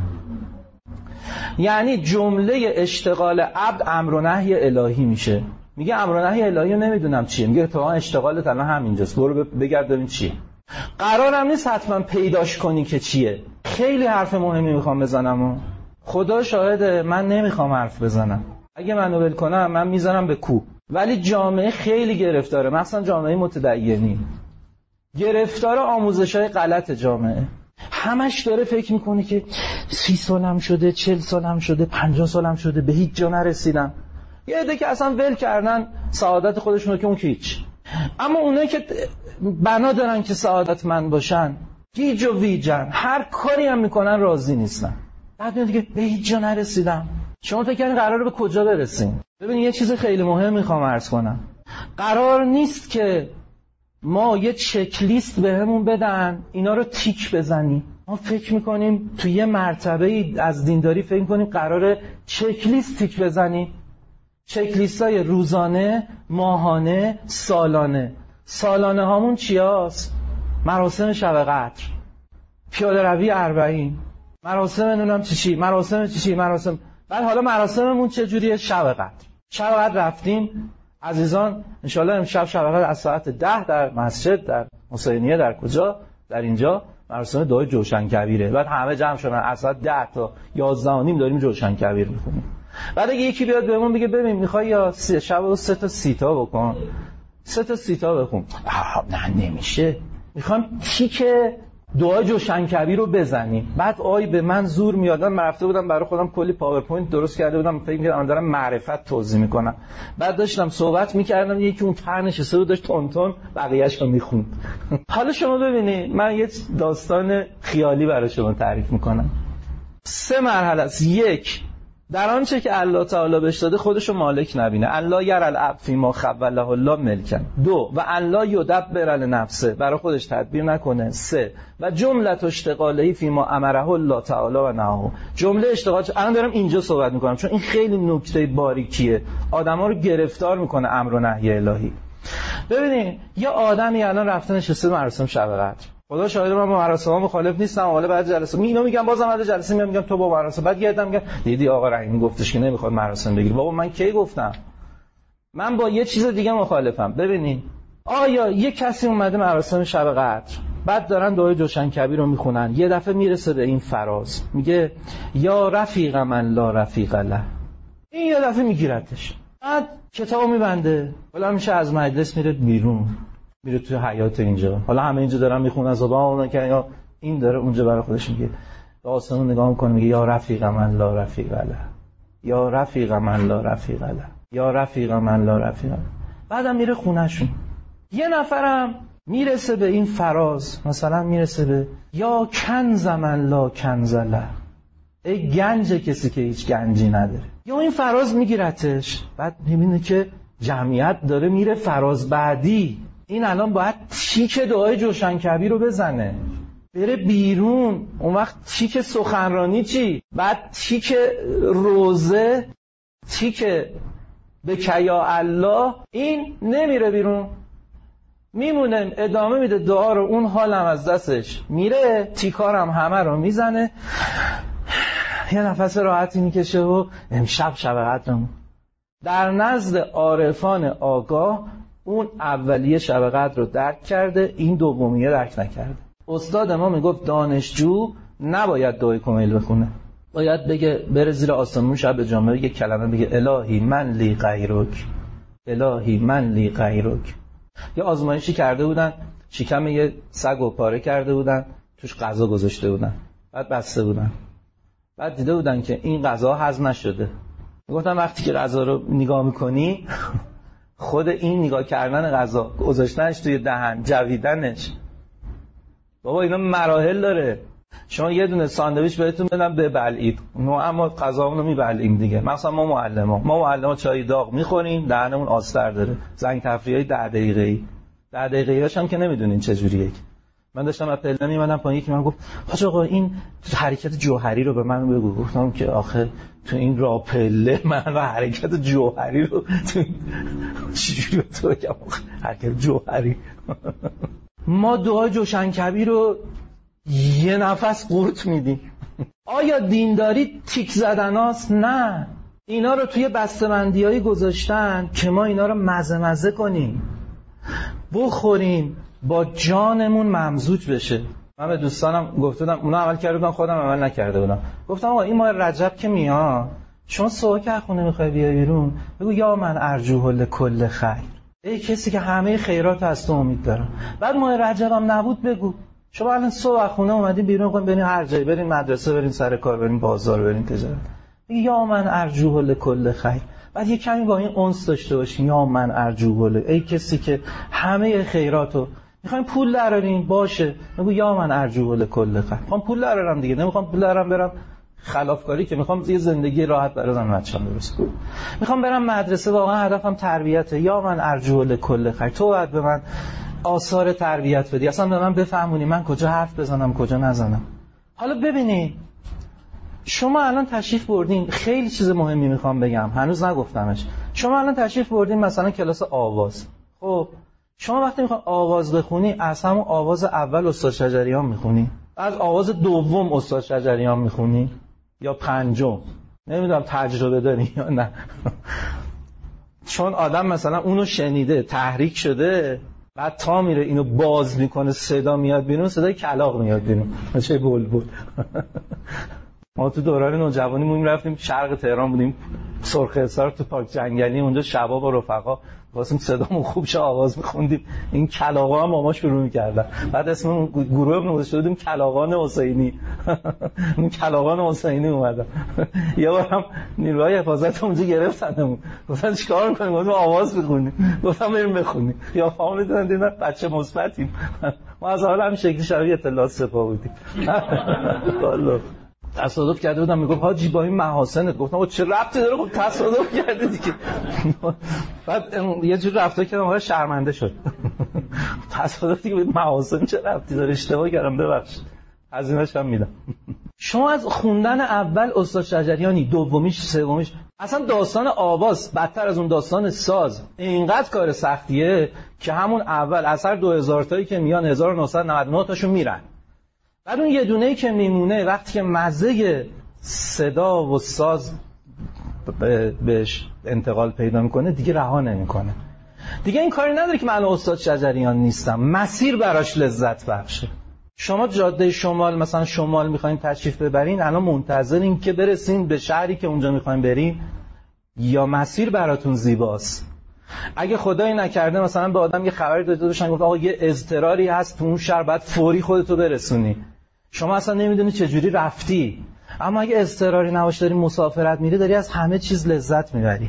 یعنی جمله اشتغال عبد امر و نهی الهی میشه. میگه امر و نهی الهی رو نمیدونم چیه، میگه تو اشتغالت الان همینجاست، برو بگرد ببین چیه. قرارم نیست حتما پیداش کنی که چیه. خیلی حرف مهمی میخوام بزنم و خدا شاهده من نمیخوام حرف بزنم. اگه منو ول کنم من میزنم به کو. ولی جامعه خیلی گرفتاره، مثلا جامعه متدینی گرفتار آموزش‌های غلط جامعه. همش داره فکر میکنه که 30 سالم شده، 40 سالم شده، 50 سالم شده، به هیچ جا نرسیدم. یه عده که اصلا ول کردن سعادت خودشون رو که اون که هیچ. اما اونایی که بنا دارن که سعادتمند باشن، گیج و ویجن، هر کاری هم میکنن راضی نیستن. بعد میگه به هیچ جا نرسیدم. شما فکر کنید قراره به کجا برسین؟ ببین یه چیز خیلی مهم میخوام عرض کنم. قرار نیست که ما یه چک لیست بهمون بدن اینا رو تیک بزنیم. ما فکر میکنیم توی یه مرتبه از دینداری فکر میکنیم قراره چک لیست تیک بزنیم. چک لیستای روزانه، ماهانه، سالانه. سالانه هامون چیاست؟ مراسم شب قدر، پیاده روی 40، مراسم نونم چی، مراسم. بعد حالا مراسممون چجوریه؟ شب قدر. شب قدر رفتیم عزیزان، انشالله امشب شب قدر از ساعت 10 در مسجد در حسینیه، در کجا؟ در اینجا مراسم دعای جوشن کبیره. بعد همه جمع شدن از ساعت 10 تا 11:30 داریم جوشن کبیر میخونیم. بعد اگه یکی بیاد بهمون بگه ببین میخوای یا شب رو 3 تا سیتا بکن، 3 تا سیتا بخون، نه نمیشه، میخوام تیک دعای جوشن کبیر رو بزنیم. بعد به من زور میادن، من رفته بودم برای خودم کلی پاورپوینت درست کرده بودم، فکر می‌کردم دارم معرفت توضیح میکنم. بعد داشتم صحبت میکردم، یکی اون ته نشسته بود داشت تون بقیه‌اش رو میخوند. حالا شما ببینید من یه داستان خیالی برای شما تعریف میکنم. 3 مرحله است. 1، در آنچه که الله تعالی بهش داده خودشو مالک نبینه، الله یرى العبد فیما خوله الله ملکا. 2، و الله یدبر لنفسه، برای خودش تدبیر نکنه. 3، و جملت اشتغالهی فیما امره الله تعالی و نهاه. جمله اشتغال الان دارم اینجا صحبت میکنم چون این خیلی نکته باریکیه، آدما رو گرفتار میکنه امر و نهی الهی. ببینید یه آدمی الان رفته نشسته مراسم شب قدر، خدا شاهد من با مراسم‌ها مخالف نیستم، حالا بعد جلسه اینا میگم بازم بعد جلسه میگم تو با مراسم، بعد یه عدم میگن دیدی آقا رحیمی گفتش که نمیخواد مراسم بگیری. بابا من کی گفتم؟ من با یه چیز دیگه مخالفم. ببینین آیا یه کسی اومده مراسم شب قدر، بعد دارن دعای جوشن کبیر رو میخونن، یه دفعه میرسه به این فراز میگه یا رفیق من لا رفیق له، این یه دفعه میگیرتش، بعد کتابو میبنده، حالا میشه از مجلس میره بیرون، میره تو حیاط اینجا، حالا همه اینجا دارن میخونن زبان که یا این داره اونجا برای خودش میگه، به آسمون نگاه میکنه میگه یا رفیق من لا رفیق له، یا رفیق من لا رفیق له، یا رفیق من لا رفیق له. بعدم میره خونهشون. یه نفرم میرسه به این فراز، مثلا میرسه به یا کنز من لا کنز له، ای گنج کسی که هیچ گنجی نداره. یا این فراز میگیرتش، بعد میبینه که جمعیت داره میره فراز بعدی، این الان باید تیک دعای جوشن کبیر رو بزنه، بره بیرون. اون وقت تیک سخنرانی چی؟ بعد تیک روزه، تیک به کیا الله این نمیره بیرون، میمونه ادامه میده دعا رو، اون حالم از دستش میره، تیکارم همه رو میزنه، یه نفس راحتی میکشه و امشب شب قدرمون. در نزد عارفان آگاه اون اولیه شب قدر رو درک کرده، این دومیه درک نکرده. استاد ما میگفت دانشجو نباید دعای کمیل بخونه، باید بگه بره زیر آسمون شب جامعه بگه کلمه، بگه الهی من لی غیرک، الهی من لی غیرک. یه آزمایشی کرده بودن، شکم یه سگ رو پاره کرده بودن، توش غذا گذاشته بودن، بعد بسته بودن، بعد دیده بودن که این غذا هضم نشده. میگفتن وقتی که غذا رو نگاه میکنی، خود این نگاه کردن غذا، گذاشتنش توی دهن، جویدنش، بابا اینا مراحل داره. شما یه دونه ساندویچ بهتون بدم ببلعید، اما غذامون رو میبلعیم دیگه. مثلا ما معلما چای داغ میخوریم، دهنمون آستر داره، زنگ تفریحی 10 دقیقه‌ای 10 دقیقه‌ایش هم که نمیدونین چه جوریه. من داشتم از پله میمدم پایین، یکی من گفت حاج آقا این حرکت جوهری رو به من بگو. گفتم که آخه تو این راه پله من و حرکت جوهری رو چجوری تو بگم حرکت جوهری؟ ما دعای جوشنکبی رو یه نفس قورت میدیم. آیا دینداری تیک زدناست؟ نه، اینا رو توی بسته‌بندیایی گذاشتن که ما اینا رو مزه کنیم، بخوریم، با جانمون ممزوج بشه. من به دوستانم گفتم، اونا عمل کرده بودن، خودم عمل نکرده بودم. گفتم آقا این ماه رجب که میاد، شما صبح که خونه میخوای بیای بیرون، بگو یا من ارجوه لکل خیر، ای کسی که همه خیرات از تو امید دارم. بعد ماه رجب هم نبود بگو شما الان صبح خونه اومدین بیرون، میخواین برین هر جایی، برین مدرسه، برین سر کار، برین بازار، برین تجارت، یا من ارجوه لکل خیر. بعد یه کمی با این انس داشته باشین، یا من ارجوه لکل، ای کسی که همه خیراتو میخواین پول درارین، باشه بگو یا من ارجوه لکل خیر. میخوام پول درارم دیگه، نمیخوام پول درارم برم خلافکاری، که میخوام یه زندگی راحت برای زن بچه‌ام درست کنم، میخوام برم مدرسه، واقعا هدفم تربیته، یا من ارجوه لکل خیر. تو باید به من آثار تربیت بدی، اصلا به من بفهمونی من کجا حرف بزنم کجا نزنم. حالا ببینید شما الان تشریف بردین، خیلی چیز مهمی میخوام بگم، هنوز نگفتمش. شما الان تشریف بردین مثلا کلاس آواز. خب شما وقتی میخوای آواز بخونی، از همون آواز اول استاد شجریان میخونی، از آواز دوم استاد شجریان میخونی یا پنجم، نمیدونم تجربه داری یا نه. چون آدم مثلا اونو شنیده، تحریک شده، بعد تا میره اینو باز میکنه، صدا میاد بیرون، صدای کلاغ میاد بیرون، چه بلبل. ما تو دوران نوجوانیمون رفتیم شرق تهران بودیم، سرخ حصار تو پارک جنگلی، اونجا شباب و رفقا واسه صدامون خوب شه آواز میخوندیم، این کلاغا هم ماما شروع میکردن. بعد اسم گروه گذاشته بودیم کلاغان حسینی. اون کلاغان حسینی اومدن. یه بار هم نیروهای حفاظت اونجا گرفتنمون، گفتن چیکار می‌کنیم؟ گفتم آواز میخونیم. گفتم بریم بخونیم. یا فهمیدن دیدن بچه مثبتیم. ما از حال همین شکلی شبیه اطلاعات سپاه بودیم. والله تصادف کرده بودم، میگفت حاجی با این محاسنت. گفتم چه ربطی داره؟ خب تصادف کرده دیگه. بعد یه جور رفتار کردم، حالا شرمنده شد. تصادف دیگه به محاسن چه ربطی داره؟ اشتباه کردم ببخشید، هزینه‌اش هم میدم. شما از خوندن اول استاد شجریانی، دومیش، سومیش، اصلا داستان آواز بدتر از اون داستان ساز، اینقدر کار سختیه که همون اول اثر 2000 تایی که میان 1999 تاشون میرن. بعد اون یه دونه‌ای که میمونه وقتی که مزه صدا و ساز بهش انتقال پیدا میکنه دیگه رها نمیکنه. دیگه این کاری نداره که من استاد شجریان نیستم، مسیر براش لذت بخشه. شما جاده شمال، مثلا شمال میخواین تشریف ببرین، الان منتظرین که برسین به شهری که اونجا میخواین برین یا مسیر براتون زیباست؟ اگه خدایی نکرده مثلا به آدم یه خبری داده باشن گفت آقا یه اضطراری هست تو اون شهر، بعد فوری خودتو برسونی، شما اصلا نمیدونی چجوری رفتی. اما اگه اضطراری نباشه، داری مسافرت میری، داری از همه چیز لذت میبری.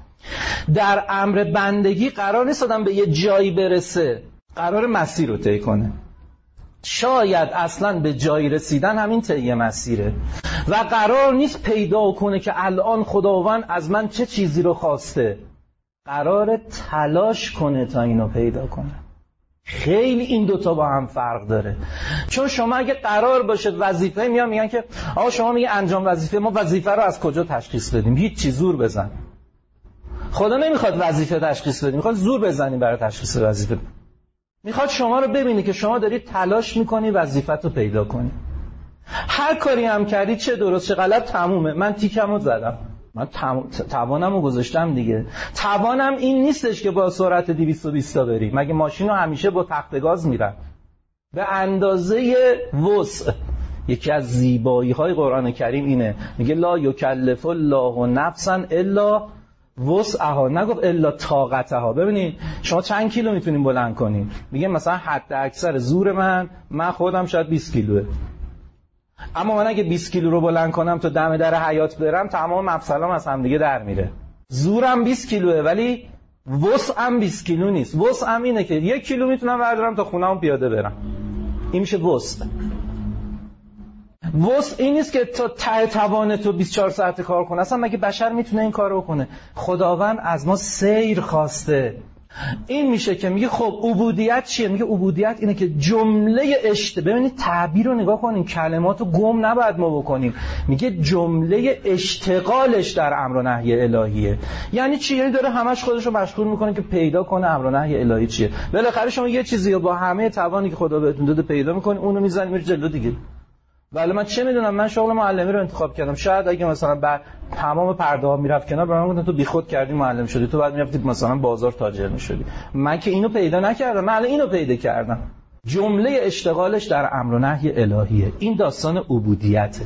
در امر بندگی قرار نیست آدم به یه جایی برسه، قرار مسیر رو طی کنه. شاید اصلا به جایی رسیدن همین طی مسیره و قرار نیست پیدا کنه که الان خداوند از من چه چیزی رو خواسته، قرار تلاش کنه تا اینو پیدا کنه. خیلی این دوتا با هم فرق داره. چون شما اگه قرار باشه وظیفه، میگن که آقا شما میگه انجام وظیفه، ما وظیفه رو از کجا تشخیص بدیم؟ هیچ چیز، زور بزن. خدا نمیخواد وظیفه تشخیص بدی، میخواد زور بزنی برای تشخیص وظیفه. میخواد شما رو ببینی که شما داری تلاش میکنی وظیفت رو پیدا کنی. هر کاری هم کردی، چه درست چه غلط، تمومه. من تیکمو زدم، من توانمو گذاشتم دیگه. توانم این نیستش که با سرعت 220 تا بری. مگه ماشین رو همیشه با تخت گاز میرن؟ به اندازه وسع. یکی از زیبایی‌های قرآن کریم اینه، میگه لا یکلف الله نفسا الا وسعها، نگفت الا طاقتها. ببینید شما چند کیلو میتونین بلند کنین؟ میگه مثلا حد اکثر زور من خودم شاید 20 کیلوه، اما من اگه 20 کیلو رو بلند کنم تا دم در حیاط برم، تمام مفصلام از هم دیگه در میره. زورم 20 کیلوه ولی وسعم 20 کیلو نیست. وسعم اینه که 1 کیلو میتونم بردارم تا خونه‌ام پیاده برم. این میشه وسع. وسع این نیست که تا ته توان تو 24 ساعت کار کنه. اصلا مگه بشر میتونه این کارو کنه؟ خداوند از ما سیر خواسته. این میشه که میگه خب عبودیت چیه؟ میگه عبودیت اینه که جمله ببینید تعبیر رو نگاه کنیم، کلمات رو گم نباید ما بکنیم. میگه جمله اشتغالش در امر و نهی الهیه. یعنی چی؟ یعنی داره همش خودش رو مشغول میکنه که پیدا کنه امر و نهی الهی چیه. بالاخره شما یه چیزی رو با همه توانی که خدا بهتون داده پیدا میکنی، اونو میزنی میری جلو دیگه. ولی من چه میدونم، من شغل معلمی رو انتخاب کردم، شاید اگه مثلا بعد تمام پرده‌ها میرفت کنار، برام گفتن تو بیخود کردی معلم شدی، تو بعد میرفتی مثلا بازار تاجر میشدی. من که اینو پیدا نکردم، من اینو پیدا کردم. جمله اشتغالش در امر و نهی الهیه. این داستان عبودیته.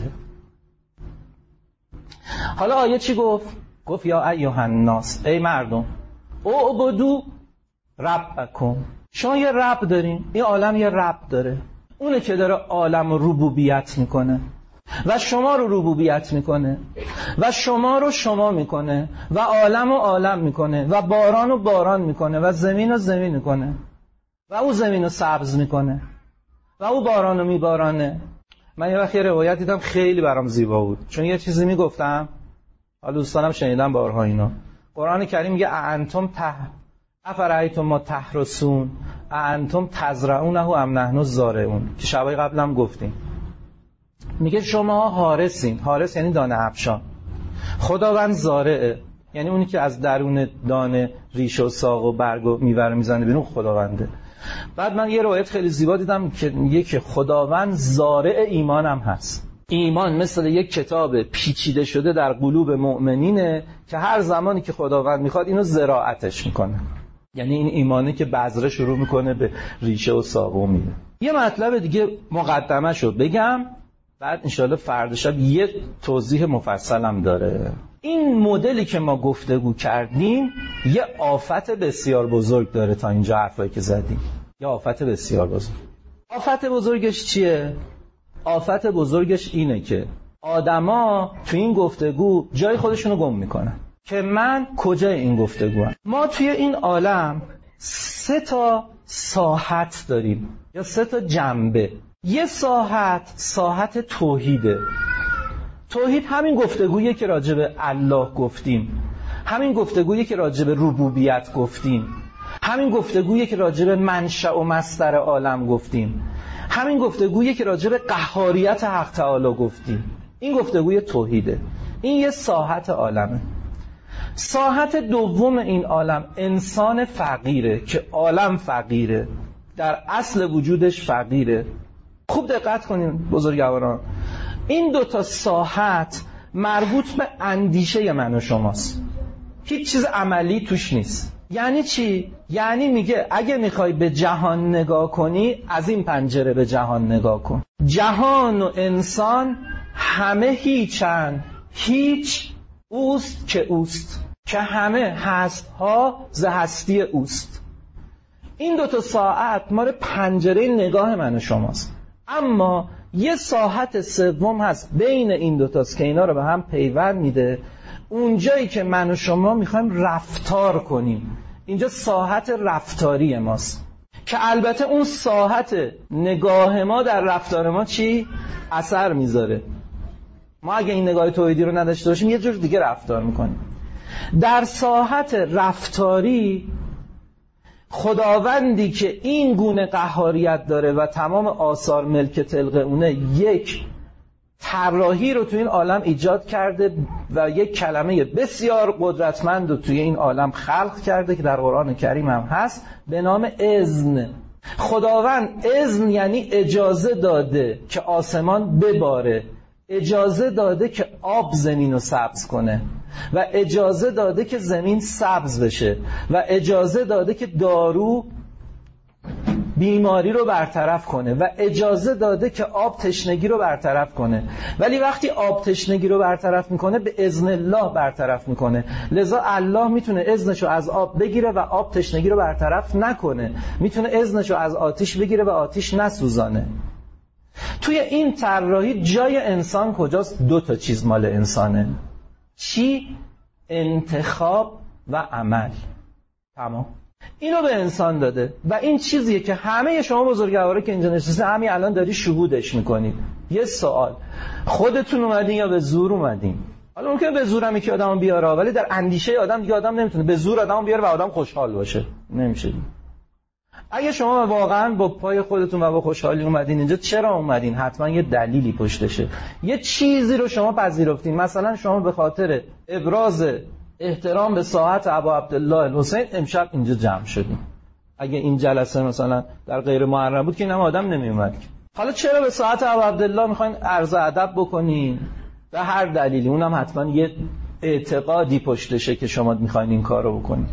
حالا آیه چی گفت یا ایها الناس، ای مردم، اعبدوا ربکم. شما یه رب دارین، این عالم یه رب داره، اونه که داره عالم رو ربوبیت میکنه و شما رو ربوبیت میکنه و شما رو شما میکنه و عالم و عالم میکنه و باران و باران میکنه و زمین و زمین میکنه و او زمین رو سبز میکنه و او باران رو میبارانه. من یه وقت یه روایت دیدم خیلی برام زیبا بود، چون یه چیزی میگفتم، حالا دوستانم شنیدم بارها اینو. قرآن کریم میگه انتم افرایتم ما تحرسون انتم تزرعونه ام نحن الزارعون، که شبای قبلم گفتیم. میگه شما حارسین. حارس یعنی دانه افشان. خداوند زارعه، یعنی اونی که از درون دانه ریشه و ساق و برگ و میوه میزنه بیرون، خداونده. بعد من یه روایت خیلی زیبا دیدم که میگه که خداوند زارع ایمانم هست. ایمان مثل یک کتاب پیچیده شده در قلوب مؤمنینه که هر زمانی که خداوند میخواد اینو زراعتش میکنه. یعنی این ایمانه که بذره شروع میکنه به ریشه و ساق و میوه. یه مطلب دیگه مقدمه شو بگم، بعد انشاءالله فردا شب یه توضیح مفصلم داره. این مدلی که ما گفتگو کردیم یه آفت بسیار بزرگ داره. تا اینجا حرفایی که زدیم یه آفت بسیار بزرگ. آفت بزرگش چیه؟ آفت بزرگش اینه که آدما تو این گفتگو جای خودشونو گم میکنن که من کجای این گفتگو هم. ما توی این عالم 3 ساحت داریم یا 3 جنبه. یه ساحت توحیده. توحید همین گفتگویی که راجع به الله گفتیم، همین گفتگویی که راجع به ربوبیت گفتیم، همین گفتگویی که راجع به منشأ و مصدر عالم گفتیم، همین گفتگویی که راجع به قهاریت حق تعالی گفتیم. این گفتگوی توحیده. این یه ساحت عالمه. ساحت دوم این عالم انسان فقیره که عالم فقیره، در اصل وجودش فقیره. خوب دقت کنین بزرگواران، این 2 ساحت مربوط به اندیشه من و شماست، هیچ چیز عملی توش نیست. یعنی چی؟ یعنی میگه اگه میخوای به جهان نگاه کنی، از این پنجره به جهان نگاه کن. جهان و انسان همه هیچن، هیچ اوست که اوست، که همه هستها ز هستی اوست. این 2 ساعت مال پنجره نگاه من و شماست. اما یه ساحت سوم هست بین این 2 که اینا رو به هم پیوند میده. اونجایی که من و شما میخوایم رفتار کنیم، اینجا ساحت رفتاری ماست، که البته اون ساحت نگاه ما در رفتار ما چی؟ اثر میذاره. ما اگه این نگاه توحیدی رو نداشته باشیم یه جور دیگه رفتار میکنیم. در ساحت رفتاری خداوندی که این گونه قهاریت داره و تمام آثار ملک تلق اونه، یک طراحی رو توی این عالم ایجاد کرده و یک کلمه بسیار قدرتمند رو توی این عالم خلق کرده که در قرآن کریم هم هست به نام اذن. خداوند اذن یعنی اجازه داده که آسمان بباره، اجازه داده که آب زمین رو سبز کنه و اجازه داده که زمین سبز بشه و اجازه داده که دارو بیماری رو برطرف کنه و اجازه داده که آب تشنگی رو برطرف کنه. ولی وقتی آب تشنگی رو برطرف میکنه به اذن الله برطرف میکنه، لذا الله میتونه اذنشو از آب بگیره و آب تشنگی رو برطرف نکنه، میتونه اذنشو از آتش بگیره و آتش نسوزانه. توی این طراحی جای انسان کجاست؟ 2 چیز مال انسانه. چی؟ انتخاب و عمل. تمام. اینو به انسان داده و این چیزیه که همه شما بزرگوارا که اینجا نشستید همین الان داری شهودش میکنید. یه سوال، خودتون اومدین یا به زور اومدین؟ حالا ممکنه به زور هم یکی آدمو بیاره، ولی در اندیشه آدم دیگه آدم نمیتونه به زور آدمو بیاره و آدم خوشحال باشه. نمیشه. اگه شما واقعا با پای خودتون و با خوشحالی اومدین اینجا، چرا اومدین؟ حتما یه دلیلی پشتشه، یه چیزی رو شما پذیرفتین. مثلا شما به خاطر ابراز احترام به ساعت ابا عبدالله الحسین امشب اینجا جمع شدیم. اگه این جلسه مثلا در غیر محرم بود که این هم آدم نمی اومد. حالا چرا به ساعت ابا عبدالله میخواین عرض ادب بکنین؟ به هر دلیلی، اونم حتما یه اعتقادی پشتشه که شما میخواین این کارو بکنین.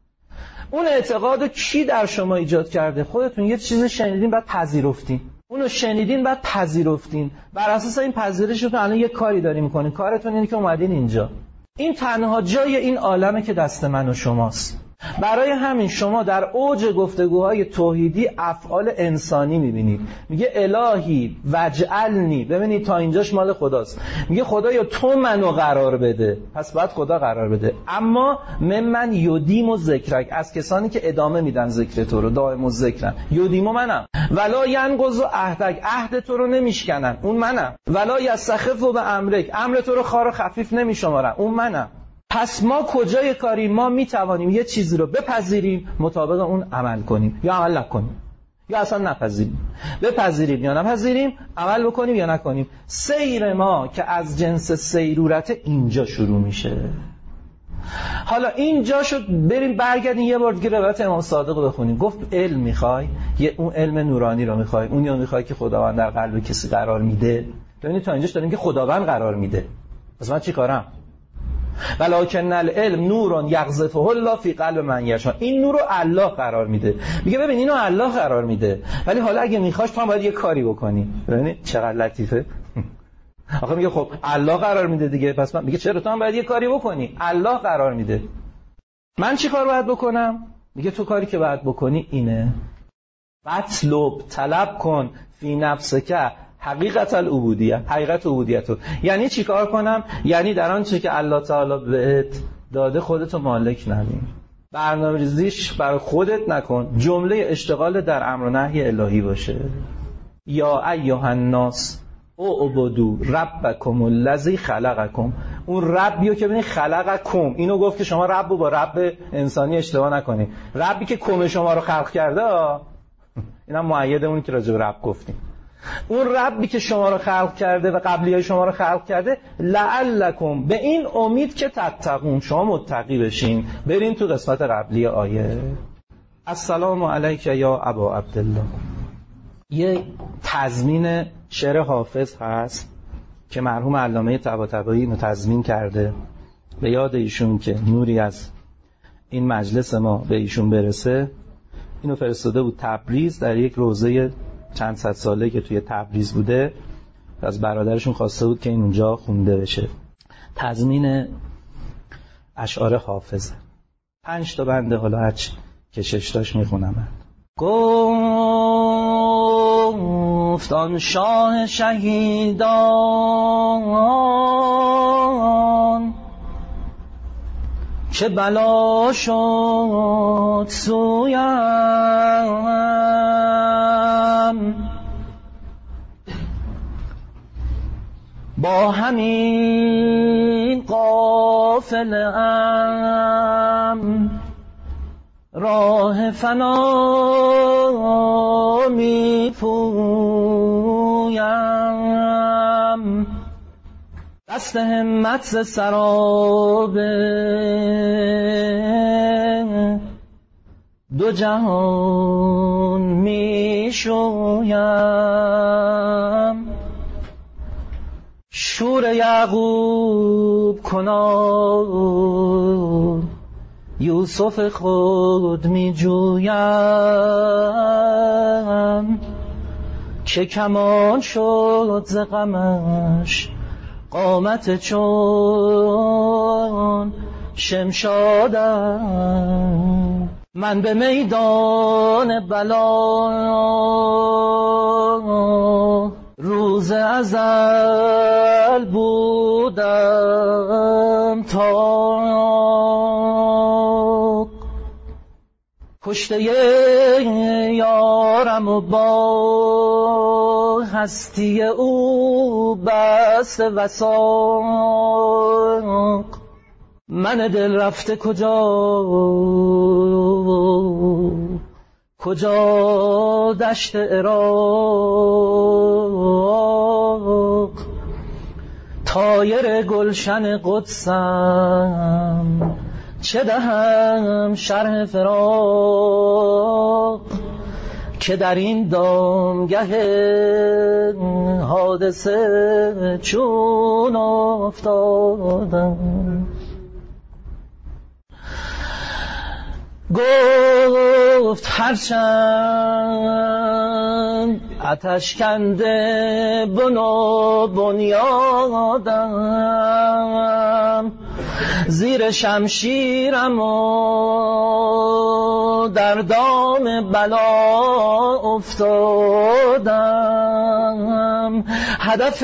اون اعتقادو کی در شما ایجاد کرده؟ خودتون. یه چیزی شنیدین بعد پذیرفتین، اونو شنیدین بعد پذیرفتین، بر اساس این پذیرشتون الان یه کاری دارین میکنین. کارتون اینه که اومدین اینجا. این تنها جای این عالمه که دست من و شماست. برای همین شما در اوج گفتگوهای توحیدی افعال انسانی میبینید. میگه الهی وجعلنی، ببینید تا اینجاش مال خداست. میگه خدایا تو منو قرار بده، پس باید خدا قرار بده. اما من یدیم و ذکرک، از کسانی که ادامه میدن ذکر تو رو، دائم و ذکرن. یدیم و منم. ولا ینقض عهدک، عهد تو رو نمیشکنن، اون منم. ولا یستخف به امرک، امر تو رو خار و خفیف نمیشمارن، اون منم. پس ما کجای کاری؟ ما میتوانیم یه چیزی رو بپذیریم، مطابق اون عمل کنیم یا عمل نکنیم، یا اصلا نپذیریم. بپذیریم یا نپذیریم، عمل بکنیم یا نکنیم. سیر ما که از جنس سیرورت اینجا شروع میشه. حالا اینجا شد بریم برگردیم یه بار دیگه روایت امام صادق رو بخونیم. گفت علم میخوای؟ یه اون علم نورانی رو میخوای؟ اون یا میخوای که خداوند در قلب کسی قرار میده؟ ببینید تا اینجاش داریم که خداوند قرار میده، پس من چی کارم؟ ولکن العلم نور یقذفه الله فی قلب من یشاء. این نور رو الله قرار میده. میگه ببین اینو الله قرار میده، ولی حالا اگه میخواش تو هم باید یه کاری بکنی. ببینید چقدر لطیفه. آخه میگه خب الله قرار میده دیگه، پس من میگه چرا تو هم باید یه کاری بکنی؟ الله قرار میده. من چی کار باید بکنم؟ میگه تو کاری که باید بکنی اینه: طلب کن فی نفسک حقیقت العبودیه، حقیقت عبودیتو. یعنی چی کار کنم؟ یعنی در آنچه که الله تعالی بهت داده خودتو مالک نبین، برنامه‌ریزیش برای خودت نکن، جمله اشتغال در امر و نهی الهی باشه. یا ایها الناس اعبدوا ربکم الذی خلقکم. اون ربیو که ببین خلقکم، اینو گفت که شما ربو با رب انسانی اشتباه نکنید. ربی که کم شما رو خلق کرده، اینم مؤید اون که راجع به رب گفتیم. اون ربی که شما رو خلق کرده و قبلیای شما رو خلق کرده، لعلکم، به این امید که تتقون، شما متقی بشین. بریم تو قسمت قبلی آیه. السلام علیک یا ابا عبدالله. یه تضمین شعر حافظ هست که مرحوم علامه طباطبایی اینو تضمین کرده به یاد ایشون که نوری از این مجلس ما به ایشون برسه. اینو فرستاده بود تبریز، در یک روضه چند صد ساله که توی تبریز بوده، از برادرشون خواسته بود که این اونجا خونده بشه. تضمین اشعار حافظه. 5 بنده، حالا هرچی که 6 تاش میخونم. گفت آن شاه شهیدان چه بلا شد سویم، با همین قافله ام راه فنا می پویم. دست همت ز سراب دو جهان می شویم، شور یعقوب کنان یوسف خود می جویم، که کمان شد ز غمش قامت چون شمشادم. من به میدان بلا روز ازل بودم تا کشته یارم و با هستی او بست وثاق. من دل رفته کجا دشت عراق، طایر گلشن قدسم چه دهم شرح فراق، که در این دامگه حادثه چون افتادم. گفت هرچند آتش کنده بنیادم، زیر شمشیرم و در دام بلا افتادم، هدف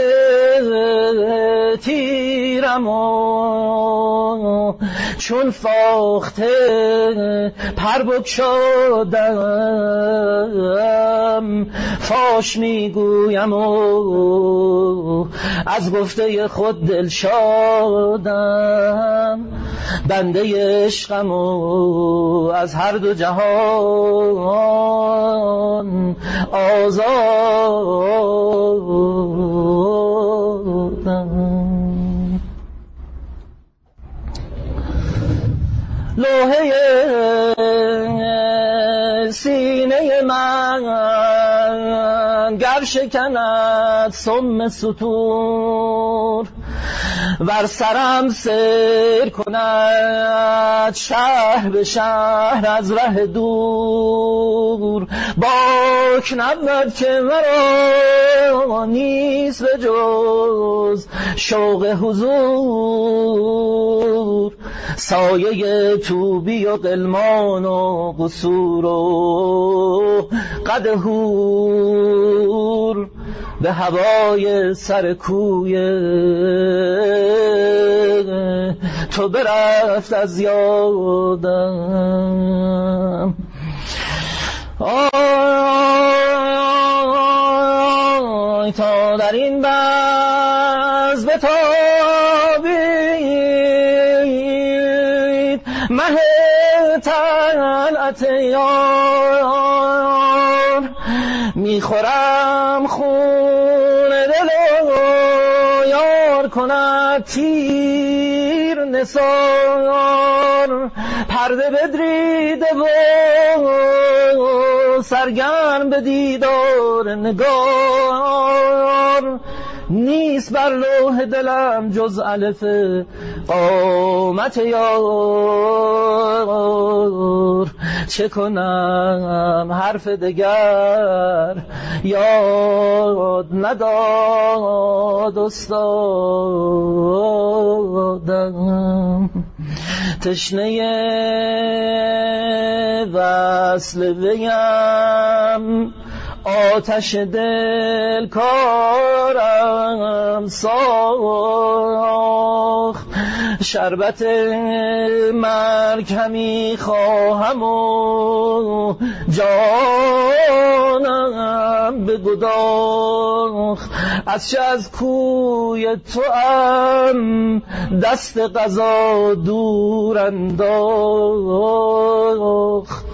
تیرم و چون فاخته پر بگشادم، فاش میگویم و از گفته خود دل شادم، بنده عشقم و از هر دو جهان آزادم. لوحه سینه من گر شکند سم ستور، ور سرم سیر کند شهر به شهر از ره دور، باک نبود که مرا نیست به جز شوق حضور، سایه توبی و غلمان و قصور و قد حور، به هوای سر کوی تو برفت از یادم. آی تا در این بز بتابید مه طلعت یار، میخورم خون دل و یار کند تیر نثار، پرده بدریده و سرگرم به دیدار نگار، نیست بر لوح دلم جز الف قامت یار، چه کنم حرف دگر یاد نداد استادم. تشنه وصل ویم آتش دل کارم ساخت، شربت مرگ همی خواهم و جانم بگداخت، از چه از کوی توام دست قضا دور انداخت،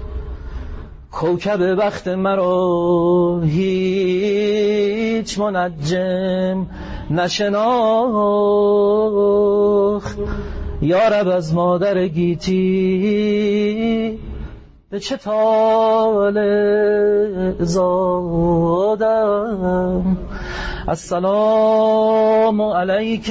کوکب بخت مرا هیچ منجم نشناخت یارب از مادر گیتی به چه طالع زادم. السلام علیک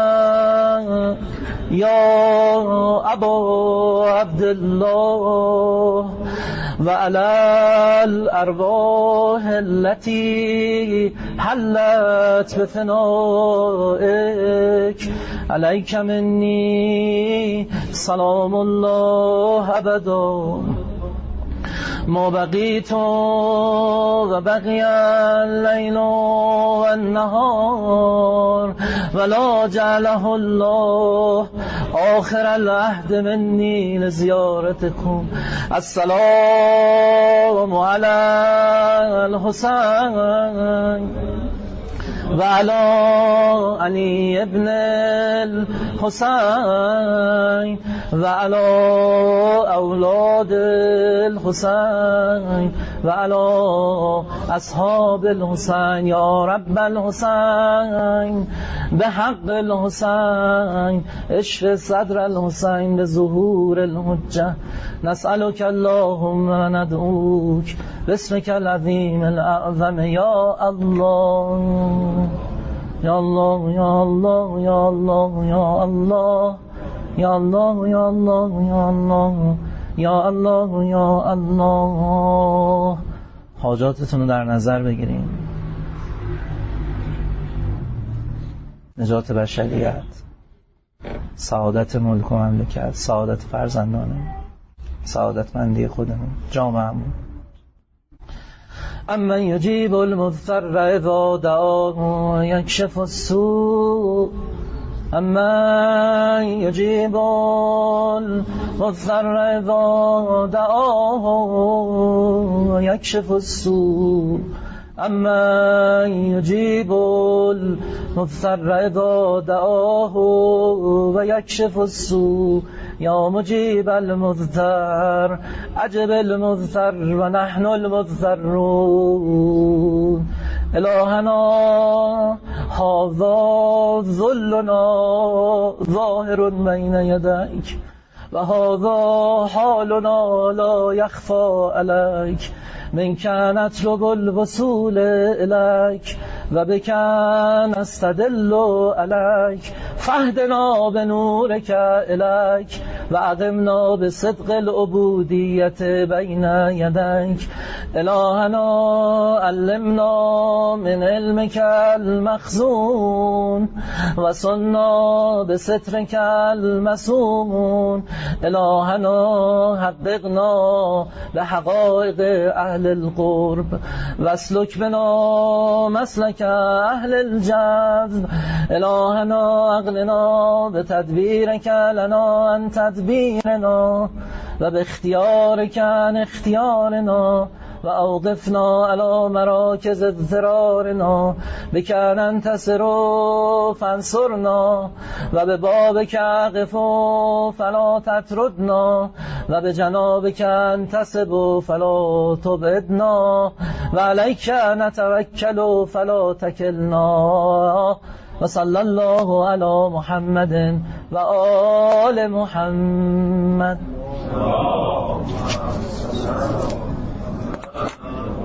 یا ابا عبدالله و علی الارواح التي حلت بفنائک علیک منی سلام الله ابدا ما بقیت و بقی اللیل و النهار ولا جعله الله آخر العهد منی لزیارتکم. السلام علی الحسین و علی علی ابن الحسین و علی اولاد الحسین و علی اصحاب الحسین یا رب الحسین به حق الحسین اشف صدر الحسین به ظهور الحجه نسألك اللهم و ندعوک باسمك العظیم الاعظم یا الله یا الله یا الله یا الله یا الله یا الله یا الله یا الله یا الله یا الله. حاجاتتون رو در نظر بگیریم. نجات بشریت، سعادت ملک و مملکت، سعادت فرزندانه، سعادتمندی خودمون، جامعه‌مون. اما یجیب المضطر اذا دعاه یکشف السوء اما یجیب المضطر اذا دعاه یکشف السوء اما یجیب المضطر اذا دعاه و یکشف السوء یا مجیب المضطر عجب المضطر و نحن المضطرون. الهنا هذا ذلنا ظاهر بین یدیک و هذا حالنا لا یخفى علیک منک نطلب الوصول الیک و بک نستدل علیک فاهدنا بنورک الیک و اقمنا بصدق العبودیت بین یدیک. الهنا علمنا من علمک المخزون و صنا بسترک المصون. الهنا حققنا بحقائق اهل القرب واسلک بنا مسلک اهل الجذب. الهنا اغننا بتدبیرک لنا عن تدبیرنا و باختیارک عن اختیارنا و اوقفنا على مراکز اضطرارنا بک ننتصر فانصرنا و ببابک اقف فلا تطردنا و بجنابک انتصب فلا تبعدنا و علیک نتوکل فلا تکلنا و صلی الله علی محمد و آل محمد.